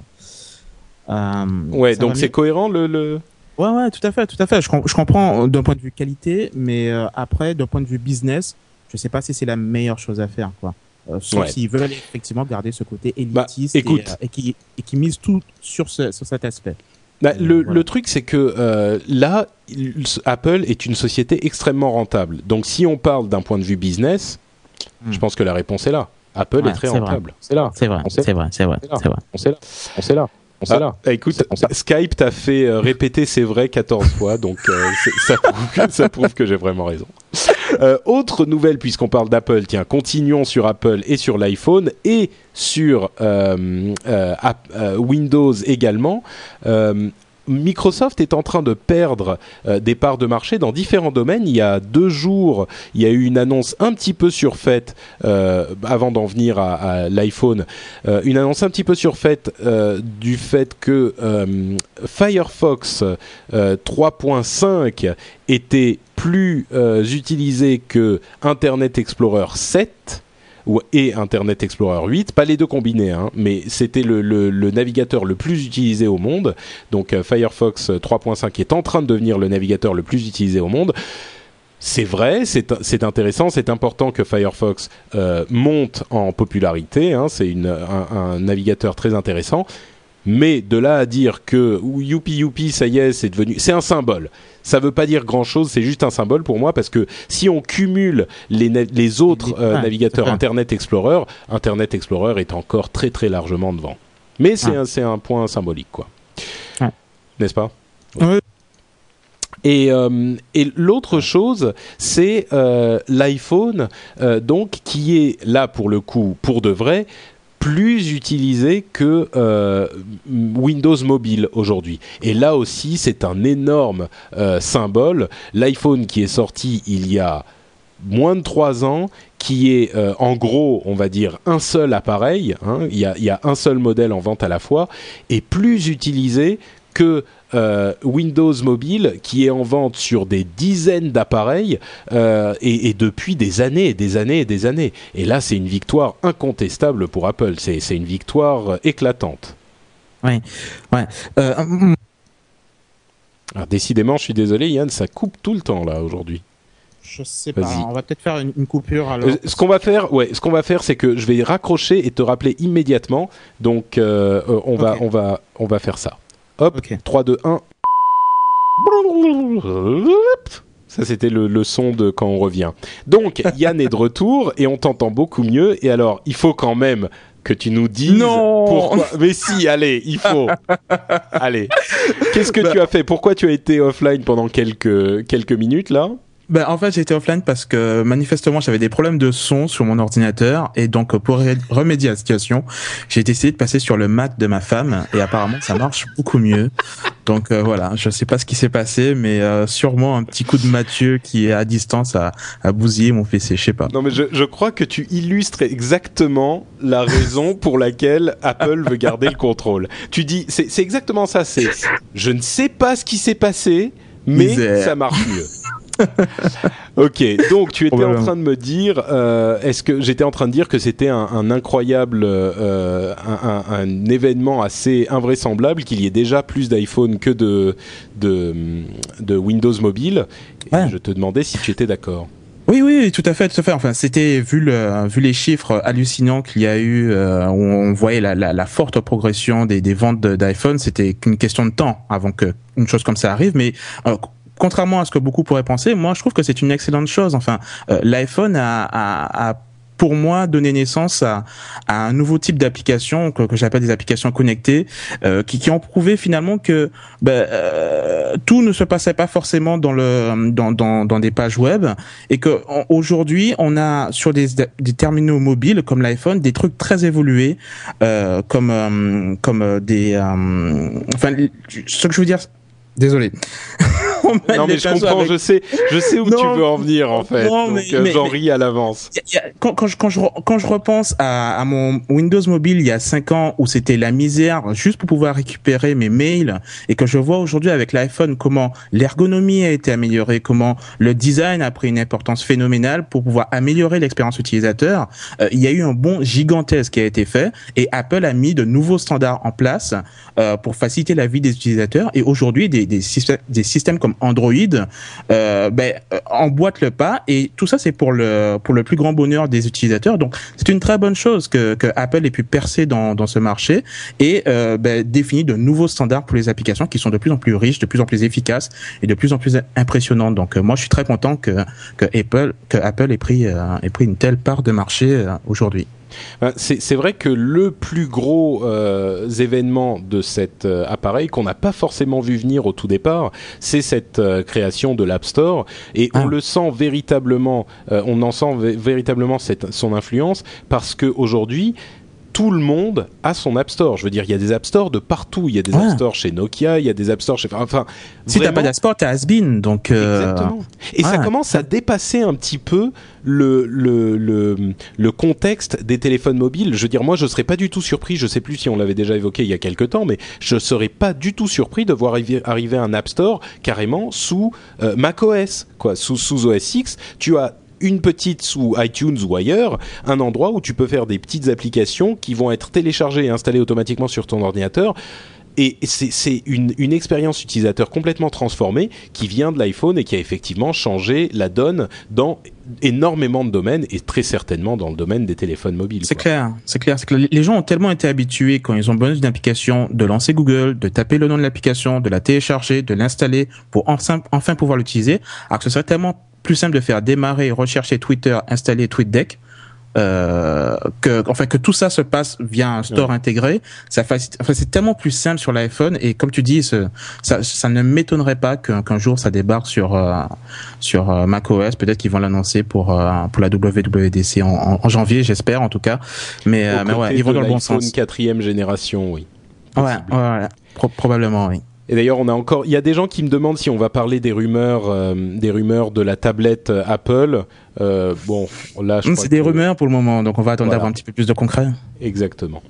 euh, ouais, donc c'est mieux. Cohérent le, le. Ouais, ouais, tout à fait, tout à fait. Je, je comprends d'un point de vue qualité, mais euh, après, d'un point de vue business, je sais pas si c'est la meilleure chose à faire, quoi. Euh, sauf ouais. s'ils veulent effectivement garder ce côté élitiste bah, écoute, et, euh, et qui et qui mise tout sur ce sur cet aspect. Bah, le, voilà. le truc, c'est que euh, là, Apple est une société extrêmement rentable. Donc, si on parle d'un point de vue business, mm. je pense que la réponse est là. Apple ouais, est très c'est rentable. Vrai. C'est là. C'est vrai. C'est, c'est vrai. C'est vrai. C'est vrai. On sait là. On sait là. On sait là. Ah, écoute, Skype t'a fait euh, répéter c'est vrai quatorze fois, donc euh, ça, prouve que, ça prouve que j'ai vraiment raison. Euh, autre nouvelle, puisqu'on parle d'Apple, tiens, continuons sur Apple et sur l'iPhone et sur euh, euh, euh, Windows également. Euh, Microsoft est en train de perdre euh, des parts de marché dans différents domaines. Il y a deux jours, il y a eu une annonce un petit peu surfaite, euh, avant d'en venir à, à l'iPhone, euh, une annonce un petit peu surfaite euh, du fait que euh, Firefox euh, trois point cinq était plus euh, utilisé que Internet Explorer sept et Internet Explorer huit, pas les deux combinés, hein, mais c'était le, le, le navigateur le plus utilisé au monde. Donc euh, Firefox trois point cinq est en train de devenir le navigateur le plus utilisé au monde. C'est vrai, c'est, c'est intéressant, c'est important que Firefox euh, monte en popularité, hein, c'est une, un, un navigateur très intéressant. Mais de là à dire que youpi youpi, ça y est, c'est devenu, c'est un symbole. Ça veut pas dire grand chose, c'est juste un symbole pour moi parce que si on cumule les, na- les autres euh, ah, navigateurs Internet Explorer, Internet Explorer est encore très très largement devant. Mais c'est, ah. un, c'est un point symbolique, quoi. Ah. N'est-ce pas? Oui. Et, euh, et l'autre chose, c'est euh, l'iPhone, euh, donc qui est là pour le coup, pour de vrai, plus utilisé que euh, Windows Mobile aujourd'hui. Et là aussi, c'est un énorme euh, symbole. L'iPhone qui est sorti il y a moins de trois ans, qui est euh, en gros, on va dire, un seul appareil, hein, il y a, il y a un seul modèle en vente à la fois, est plus utilisé que euh, Windows Mobile, qui est en vente sur des dizaines d'appareils euh, et, et depuis des années et des années et des années. Et là, c'est une victoire incontestable pour Apple. C'est, c'est une victoire éclatante. Oui, ouais. Euh, Alors, décidément, je suis désolé, Yann, ça coupe tout le temps là aujourd'hui. Je sais Vas-y. pas. On va peut-être faire une, une coupure. Alors. Euh, ce qu'on va faire, ouais, ce qu'on va faire, c'est que je vais raccrocher et te rappeler immédiatement. Donc, euh, euh, on va, Okay. on va, on va faire ça. Hop, Okay. trois, deux, un. Ça, c'était le, le son de quand on revient. Donc, Yann est de retour et on t'entend beaucoup mieux. Et alors, il faut quand même que tu nous dises Non pourquoi. Mais si, allez, il faut. Allez. Qu'est-ce que Bah. tu as fait? Pourquoi tu as été offline pendant quelques, quelques minutes, là? Ben, en fait, j'étais offline parce que manifestement, j'avais des problèmes de son sur mon ordinateur et donc pour ré- remédier à la situation, j'ai décidé de passer sur le Mac de ma femme et apparemment, ça marche beaucoup mieux. Donc euh, voilà, je sais pas ce qui s'est passé, mais euh, sûrement un petit coup de Mathieu qui est à distance a, a bousillé mon P C, je sais pas. Non mais je, je crois que tu illustres exactement la raison pour laquelle Apple veut garder le contrôle. Tu dis, c'est, c'est exactement ça, c'est je ne sais pas ce qui s'est passé, mais Misère. ça marche mieux. Ok, donc tu étais Probablement. en train de me dire, euh, est-ce que j'étais en train de dire que c'était un, un incroyable, euh, un, un, un événement assez invraisemblable, qu'il y ait déjà plus d'iPhone que de, de, de Windows Mobile. Et Ouais. je te demandais si tu étais d'accord. Oui, oui, tout à fait, tout à fait. Enfin, c'était vu le, vu les chiffres hallucinants qu'il y a eu, euh, où on voyait la, la, la forte progression des, des ventes de, d'iPhone. C'était qu'une question de temps avant que une chose comme ça arrive. Mais euh, contrairement à ce que beaucoup pourraient penser, moi, je trouve que c'est une excellente chose. Enfin, euh, l'iPhone a, a, a pour moi, donner naissance à, à un nouveau type d'application que, que j'appelle des applications connectées, euh, qui, qui ont prouvé finalement que ben, euh, tout ne se passait pas forcément dans le dans dans, dans des pages web, et que on, aujourd'hui on a sur des des terminaux mobiles comme l'iPhone des trucs très évolués, euh, comme euh, comme des euh, enfin ce que je veux dire. Désolé. Non mais je comprends, avec... je sais, je sais où non, tu veux en venir en fait. Non, donc mais, j'en mais, ris à l'avance. Y a, quand, quand, je, quand, je, quand je repense à, à mon Windows Mobile il y a cinq ans où c'était la misère juste pour pouvoir récupérer mes mails, et que je vois aujourd'hui avec l'iPhone comment l'ergonomie a été améliorée, comment le design a pris une importance phénoménale pour pouvoir améliorer l'expérience utilisateur, euh, il y a eu un bond gigantesque qui a été fait, et Apple a mis de nouveaux standards en place euh, pour faciliter la vie des utilisateurs, et aujourd'hui des, des, systèmes, des systèmes comme Android euh, ben, euh, emboîtent le pas, et tout ça c'est pour le pour le plus grand bonheur des utilisateurs. Donc c'est une très bonne chose que, que Apple ait pu percer dans dans ce marché et euh, ben, définir de nouveaux standards pour les applications qui sont de plus en plus riches, de plus en plus efficaces et de plus en plus impressionnantes. Donc euh, moi je suis très content que que Apple que Apple ait pris euh, ait pris une telle part de marché euh, aujourd'hui. C'est, c'est vrai que le plus gros euh, événement de cet euh, appareil, qu'on n'a pas forcément vu venir au tout départ, c'est cette euh, création de l'App Store, et ah. on le sent véritablement, euh, on en sent v- véritablement cette, son influence, parce qu'aujourd'hui, tout le monde a son App Store. Je veux dire, il y a des App Store de partout. Il y a des ouais. App Store chez Nokia, il y a des App Store chez... Enfin, si vraiment... t'as pas d'App Store, t'as has-been. Donc, euh... Exactement. Et ouais. ça commence à dépasser un petit peu le, le, le, le contexte des téléphones mobiles. Je veux dire, moi, je serais pas du tout surpris, je sais plus si on l'avait déjà évoqué il y a quelques temps, mais je serais pas du tout surpris de voir arriver un App Store carrément sous euh, macOS, quoi, sous, sous O S X. Tu as une petite sous iTunes ou ailleurs, un endroit où tu peux faire des petites applications qui vont être téléchargées et installées automatiquement sur ton ordinateur. Et c'est, c'est une, une expérience utilisateur complètement transformée qui vient de l'iPhone et qui a effectivement changé la donne dans énormément de domaines, et très certainement dans le domaine des téléphones mobiles. C'est quoi. clair, c'est clair. C'est que les gens ont tellement été habitués, quand ils ont besoin d'une application, de lancer Google, de taper le nom de l'application, de la télécharger, de l'installer pour enfin, enfin pouvoir l'utiliser, alors que ce serait tellement plus simple de faire démarrer, rechercher Twitter, installer TweetDeck, euh, que, enfin, que tout ça se passe via un store ouais. intégré. Ça facilite, enfin, c'est tellement plus simple sur l'iPhone, et comme tu dis, ce, ça, ça ne m'étonnerait pas qu'un, qu'un jour ça débarque sur, euh, sur euh, macOS. Peut-être qu'ils vont l'annoncer pour, euh, pour la W W D C en, en, en janvier, j'espère, en tout cas. Mais, euh, mais ouais, ils vont dans le bon sens. Une quatrième génération, oui. Ouais, ouais, ouais. Pro- probablement, oui. Et d'ailleurs, on a encore, il y a des gens qui me demandent si on va parler des rumeurs, euh, des rumeurs de la tablette Apple. Euh, bon, là, je c'est crois des que... rumeurs pour le moment, donc on va attendre Voilà. d'avoir un petit peu plus de concret. Exactement.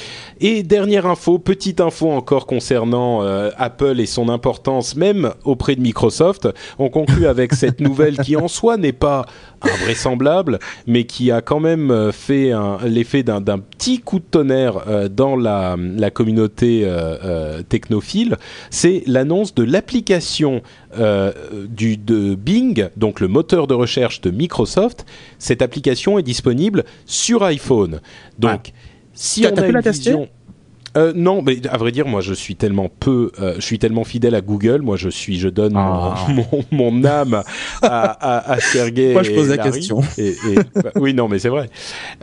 Et dernière info, petite info encore concernant euh, Apple et son importance même auprès de Microsoft. On conclut avec cette nouvelle qui en soi n'est pas invraisemblable, mais qui a quand même fait un, l'effet d'un, d'un petit coup de tonnerre euh, dans la, la communauté euh, euh, technophile. C'est l'annonce de l'application euh, du, de Bing, donc le moteur de recherche de Microsoft. Cette application est disponible sur iPhone. Donc, ouais. Si t'as, on t'as a pu une la vision... tester ? Euh, non, mais à vrai dire, moi, je suis tellement peu, euh, je suis tellement fidèle à Google. Moi, je suis, je donne ah. mon, mon, mon âme à, à, à Sergey. Moi, je pose et la Larry. question. Et, et, bah, oui, non, mais c'est vrai.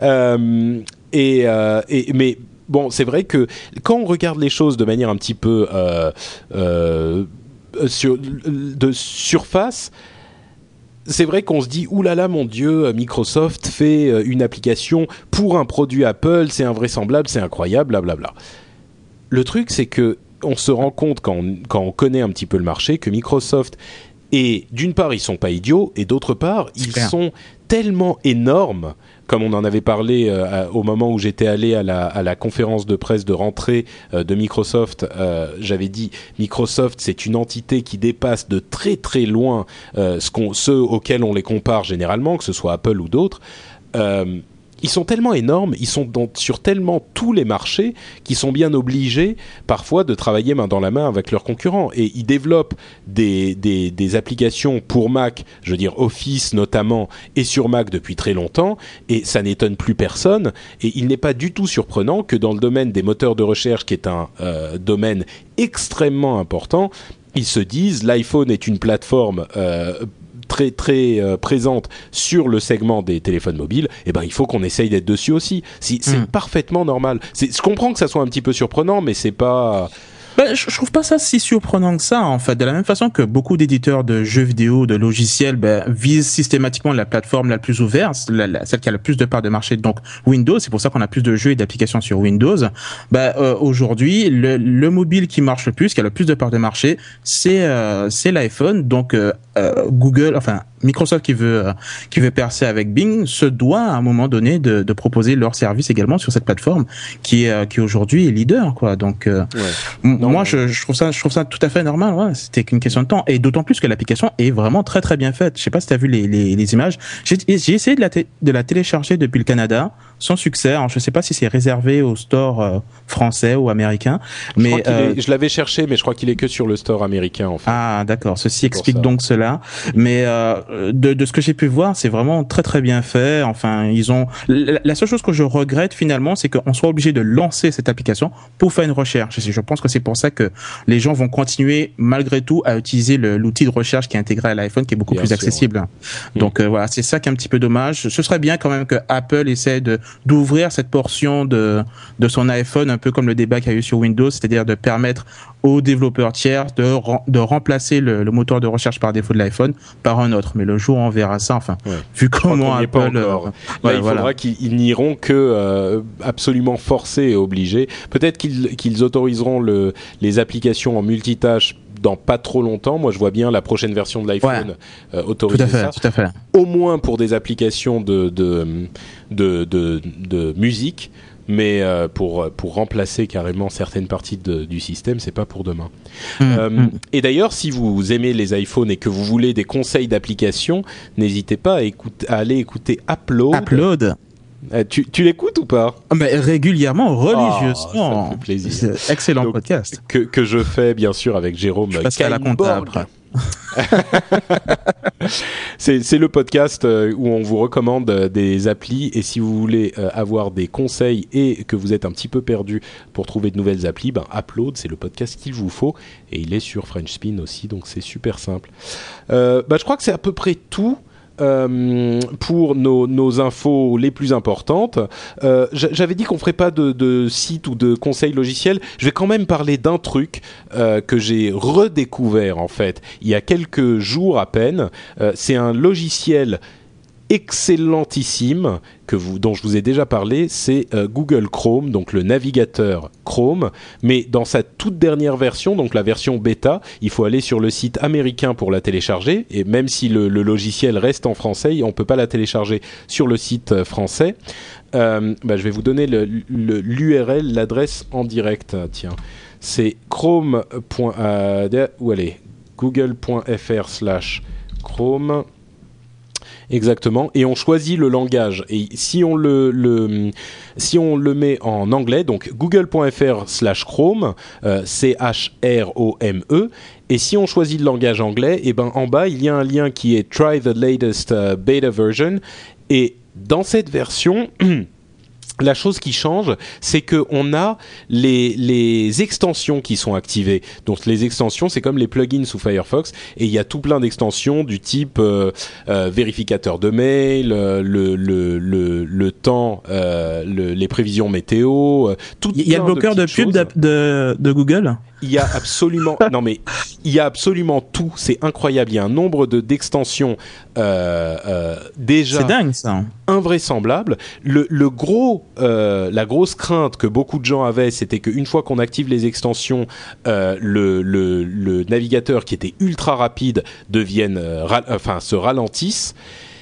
Euh, et, euh, et mais bon, c'est vrai que quand on regarde les choses de manière un petit peu euh, euh, sur de surface. C'est vrai qu'on se dit « Ouh là là, mon Dieu, Microsoft fait une application pour un produit Apple, c'est invraisemblable, c'est incroyable, blablabla. » Le truc, c'est que on se rend compte, quand on, quand on connaît un petit peu le marché, que Microsoft est, d'une part, ils sont pas idiots, et d'autre part, ils Super. sont tellement énormes, comme on en avait parlé euh, au moment où j'étais allé à la, à la conférence de presse de rentrée euh, de Microsoft. Euh, j'avais dit Microsoft, c'est une entité qui dépasse de très très loin euh, ce qu'on, ceux auxquels on les compare généralement, que ce soit Apple ou d'autres. Euh, Ils sont tellement énormes, ils sont dans, sur tellement tous les marchés qu'ils sont bien obligés parfois de travailler main dans la main avec leurs concurrents. Et ils développent des, des, des applications pour Mac, je veux dire Office notamment, et sur Mac depuis très longtemps, et ça n'étonne plus personne. Et il n'est pas du tout surprenant que dans le domaine des moteurs de recherche, qui est un euh, domaine extrêmement important, ils se disent l'iPhone est une plateforme euh, très très euh, présente sur le segment des téléphones mobiles, eh ben il faut qu'on essaye d'être dessus aussi. C'est, c'est mmh. parfaitement normal. C'est, je comprends que ça soit un petit peu surprenant, mais c'est pas... Ben, je trouve pas ça si surprenant que ça, en fait. De la même façon que beaucoup d'éditeurs de jeux vidéo, de logiciels, ben, visent systématiquement la plateforme la plus ouverte, la, la, celle qui a le plus de parts de marché, donc Windows. C'est pour ça qu'on a plus de jeux et d'applications sur Windows. Ben, euh, aujourd'hui, le, le mobile qui marche le plus, qui a le plus de parts de marché, c'est, euh, c'est l'iPhone. Donc, euh, euh, Google, enfin, Microsoft qui veut, euh, qui veut percer avec Bing se doit à un moment donné de, de proposer leur service également sur cette plateforme qui est, euh, qui aujourd'hui est leader, quoi. Donc, euh, ouais. Non, moi, je, je trouve ça, je trouve ça tout à fait normal. Ouais, c'était qu'une question de temps, et d'autant plus que l'application est vraiment très très bien faite. Je sais pas si t'as vu les les, les images. J'ai, j'ai essayé de la t- de la télécharger depuis le Canada, sans succès. Alors, je sais pas si c'est réservé au store euh, français ou américain, je mais euh, est, je l'avais cherché, mais je crois qu'il est que sur le store américain en fait. Ah, d'accord. Ceci explique donc cela. Mais euh, de de ce que j'ai pu voir, c'est vraiment très très bien fait. Enfin, ils ont la, la seule chose que je regrette finalement, c'est qu'on soit obligé de lancer cette application pour faire une recherche. Je pense que c'est pour ça que les gens vont continuer malgré tout à utiliser le, l'outil de recherche qui est intégré à l'iPhone, qui est beaucoup bien plus sûr, accessible. Ouais. Donc mmh. euh, voilà, c'est ça qui est un petit peu dommage. Ce serait bien quand même que Apple essaie de d'ouvrir cette portion de de son iPhone, un peu comme le débat qu'il y a eu sur Windows, c'est-à-dire de permettre aux développeurs tiers de de remplacer le, le moteur de recherche par défaut de l'iPhone par un autre. Mais le jour où on verra ça, enfin, ouais. vu comment Apple, euh, là, ouais, il faudra voilà. qu'ils n'iront que euh, absolument forcés et obligés. Peut-être qu'ils qu'ils autoriseront le les applications en multitâche dans pas trop longtemps. Moi, je vois bien la prochaine version de l'iPhone ouais. euh, autoriser tout à fait, ça. Tout à fait. Au moins pour des applications de de de de, de musique, mais euh, pour pour remplacer carrément certaines parties de, du système, c'est pas pour demain. Mmh, euh, mmh. Et d'ailleurs, si vous aimez les iPhones et que vous voulez des conseils d'application, n'hésitez pas à, écoute, à aller écouter Upload. Upload. Euh, tu, tu l'écoutes ou pas ? Mais régulièrement, religieusement. Oh, ça me fait plaisir. C'est excellent Donc, podcast. Que, que je fais bien sûr avec Jérôme. Je passe à la compta après. c'est, c'est le podcast où on vous recommande des applis, et si vous voulez avoir des conseils et que vous êtes un petit peu perdu pour trouver de nouvelles applis, ben Upload, c'est le podcast qu'il vous faut, et il est sur French Spin aussi, donc c'est super simple. Euh, ben je crois que c'est à peu près tout. Euh, pour nos, nos infos les plus importantes. Euh, j'avais dit qu'on ferait pas de, de site ou de conseils logiciels. Je vais quand même parler d'un truc euh, que j'ai redécouvert en fait il y a quelques jours à peine. Euh, c'est un logiciel excellentissime que vous, dont je vous ai déjà parlé, c'est euh, Google Chrome, donc le navigateur Chrome, mais dans sa toute dernière version, donc la version bêta, il faut aller sur le site américain pour la télécharger, et même si le, le logiciel reste en français, on ne peut pas la télécharger sur le site français. Euh, bah, je vais vous donner le, le, l'U R L, l'adresse en direct, tiens. C'est chrome. Euh, où elle est google.fr slash chrome. Exactement, et on choisit le langage. Et si on le, le si on le met en anglais, donc google.fr slash chrome, euh, C H R O M E, et si on choisit le langage anglais, et ben en bas il y a un lien qui est Try the latest uh, beta version, et dans cette version la chose qui change, c'est que on a les les extensions qui sont activées. Donc les extensions, c'est comme les plugins sous Firefox, et il y a tout plein d'extensions du type euh, euh, vérificateur de mail, euh, le le le le temps, euh, le, les prévisions météo, euh, tout. Il y a le bloqueur de, de pub de, de de Google. Il y a absolument non mais il y a absolument tout, c'est incroyable. Il y a un nombre de d'extensions euh, euh, déjà c'est dingue ça, invraisemblable. Le le gros euh, la grosse crainte que beaucoup de gens avaient, c'était qu'une fois qu'on active les extensions, euh, le le le navigateur qui était ultra rapide devienne euh, ra- enfin se ralentisse.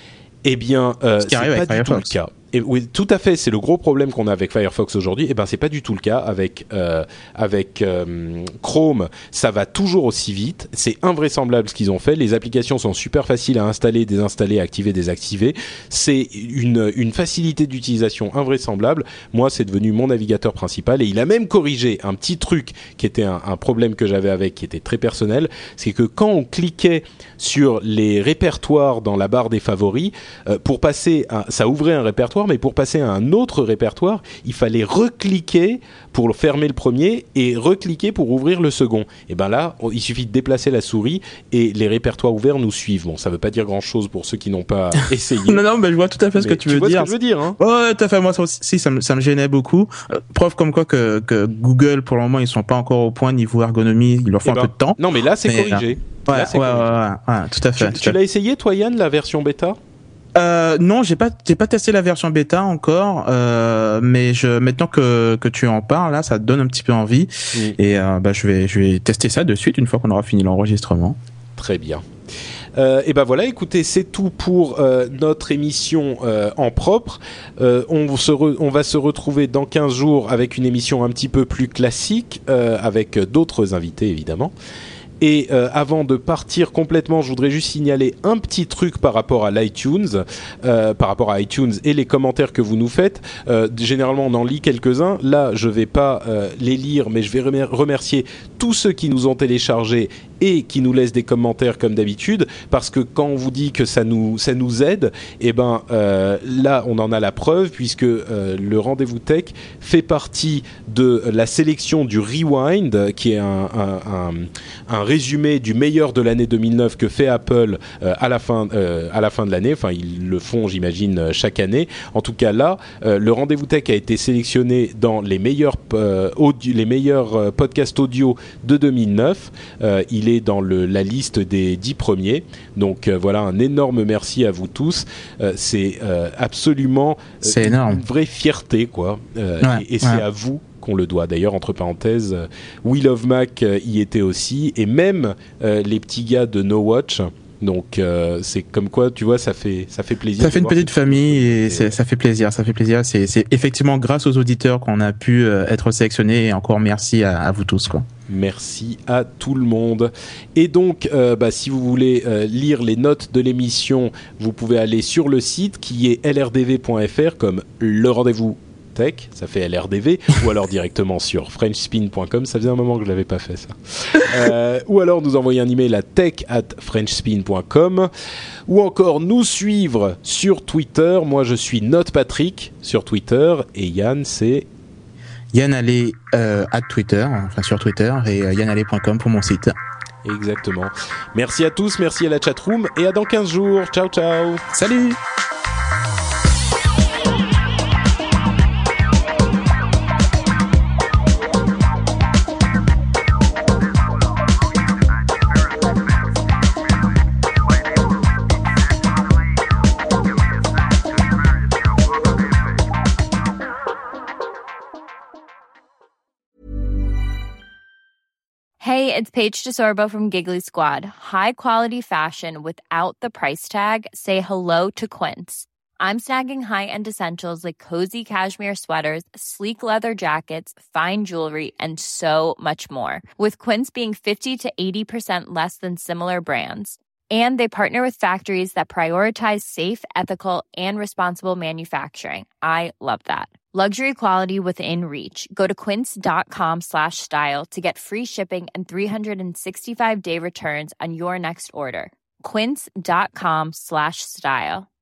Eh bien, euh, c'est pas du tout le cas. Et oui, tout à fait, c'est le gros problème qu'on a avec Firefox aujourd'hui. Et ben, c'est pas du tout le cas avec euh, avec euh, Chrome. Ça va toujours aussi vite. C'est invraisemblable ce qu'ils ont fait. Les applications sont super faciles à installer, désinstaller, activer, désactiver. C'est une une facilité d'utilisation invraisemblable. Moi, c'est devenu mon navigateur principal, et il a même corrigé un petit truc qui était un, un problème que j'avais avec, qui était très personnel. C'est que quand on cliquait sur les répertoires dans la barre des favoris, euh, pour passer, à, ça ouvrait un répertoire. Mais pour passer à un autre répertoire, il fallait recliquer pour fermer le premier et recliquer pour ouvrir le second. Et ben là, il suffit de déplacer la souris et les répertoires ouverts nous suivent. Bon, ça veut pas dire grand-chose pour ceux qui n'ont pas essayé. non, non, mais je vois tout à fait ce mais que tu, tu veux vois dire. Ce que je veux dire, hein. Ouais, tout à fait. Moi, ça aussi, ça me, ça me gênait beaucoup. Euh, preuve comme quoi que, que Google, pour le moment, ils sont pas encore au point niveau ergonomie. Il leur faut eh ben, un peu de temps. Non, mais là, c'est mais, corrigé. Euh, ouais, là, c'est ouais, corrigé. ouais, ouais, ouais, tout à fait. Tu, tout tu à l'as essayé, toi, Yann, la version bêta? Euh, non, j'ai pas, j'ai pas testé la version bêta encore, euh, mais je, maintenant que que tu en parles, là, ça te donne un petit peu envie, mmh. et euh, bah je vais, je vais tester ça de suite une fois qu'on aura fini l'enregistrement. Très bien. Euh, et ben voilà, écoutez, c'est tout pour euh, notre émission euh, en propre. Euh, on, se re- on va se retrouver dans quinze jours avec une émission un petit peu plus classique, euh, avec d'autres invités évidemment. Et euh, avant de partir complètement, je voudrais juste signaler un petit truc par rapport à l'iTunes, euh, par rapport à iTunes et les commentaires que vous nous faites. Euh, généralement, on en lit quelques-uns. Là, je vais pas euh, les lire, mais je vais remer- remercier tous ceux qui nous ont téléchargés et qui nous laissent des commentaires comme d'habitude, parce que quand on vous dit que ça nous ça nous aide, et ben euh, là on en a la preuve, puisque euh, le Rendez-vous Tech fait partie de la sélection du Rewind, qui est un un, un, un résumé du meilleur de l'année deux mille neuf que fait Apple euh, à la fin euh, à la fin de l'année. Enfin, ils le font, j'imagine, chaque année. En tout cas là, euh, le Rendez-vous Tech a été sélectionné dans les meilleurs euh, audio, les meilleurs euh, podcasts audio de deux mille neuf. Euh, il est dans le, la liste des dix premiers. Donc euh, voilà, un énorme merci à vous tous. Euh, c'est euh, absolument euh, c'est une, énorme. une vraie fierté, quoi. Euh, ouais, et et ouais. c'est à vous qu'on le doit. D'ailleurs, entre parenthèses, euh, We Love Mac euh, y était aussi, et même euh, les petits gars de No Watch. Donc euh, c'est comme quoi, tu vois, ça fait ça fait plaisir. Ça fait une petite famille et c'est, ça fait plaisir, ça fait plaisir. C'est, c'est effectivement grâce aux auditeurs qu'on a pu euh, être sélectionnés, et encore merci à, à vous tous, quoi. Merci à tout le monde. Et donc, euh, bah, si vous voulez euh, lire les notes de l'émission, vous pouvez aller sur le site qui est l r d v point f r, comme le rendez-vous tech, ça fait L R D V, ou alors directement sur french spin point com. Ça faisait un moment que je l'avais pas fait, ça. Euh, ou alors nous envoyer un email à tech at french spin point com, ou encore nous suivre sur Twitter. Moi, je suis NotePatrick sur Twitter, et Yann, c'est Yann Allais euh, à Twitter, enfin sur Twitter, et euh, yann allais point com pour mon site. Exactement. Merci à tous, merci à la chatroom, et à dans quinze jours. Ciao, ciao. Salut. Hey, it's Paige DeSorbo from Giggly Squad. High quality fashion without the price tag. Say hello to Quince. I'm snagging high-end essentials like cozy cashmere sweaters, sleek leather jackets, fine jewelry, and so much more. With Quince being fifty to eighty percent less than similar brands. And they partner with factories that prioritize safe, ethical, and responsible manufacturing. I love that. Luxury quality within reach. Go to quince.com slash style to get free shipping and three sixty-five day returns on your next order. Quince.com slash style.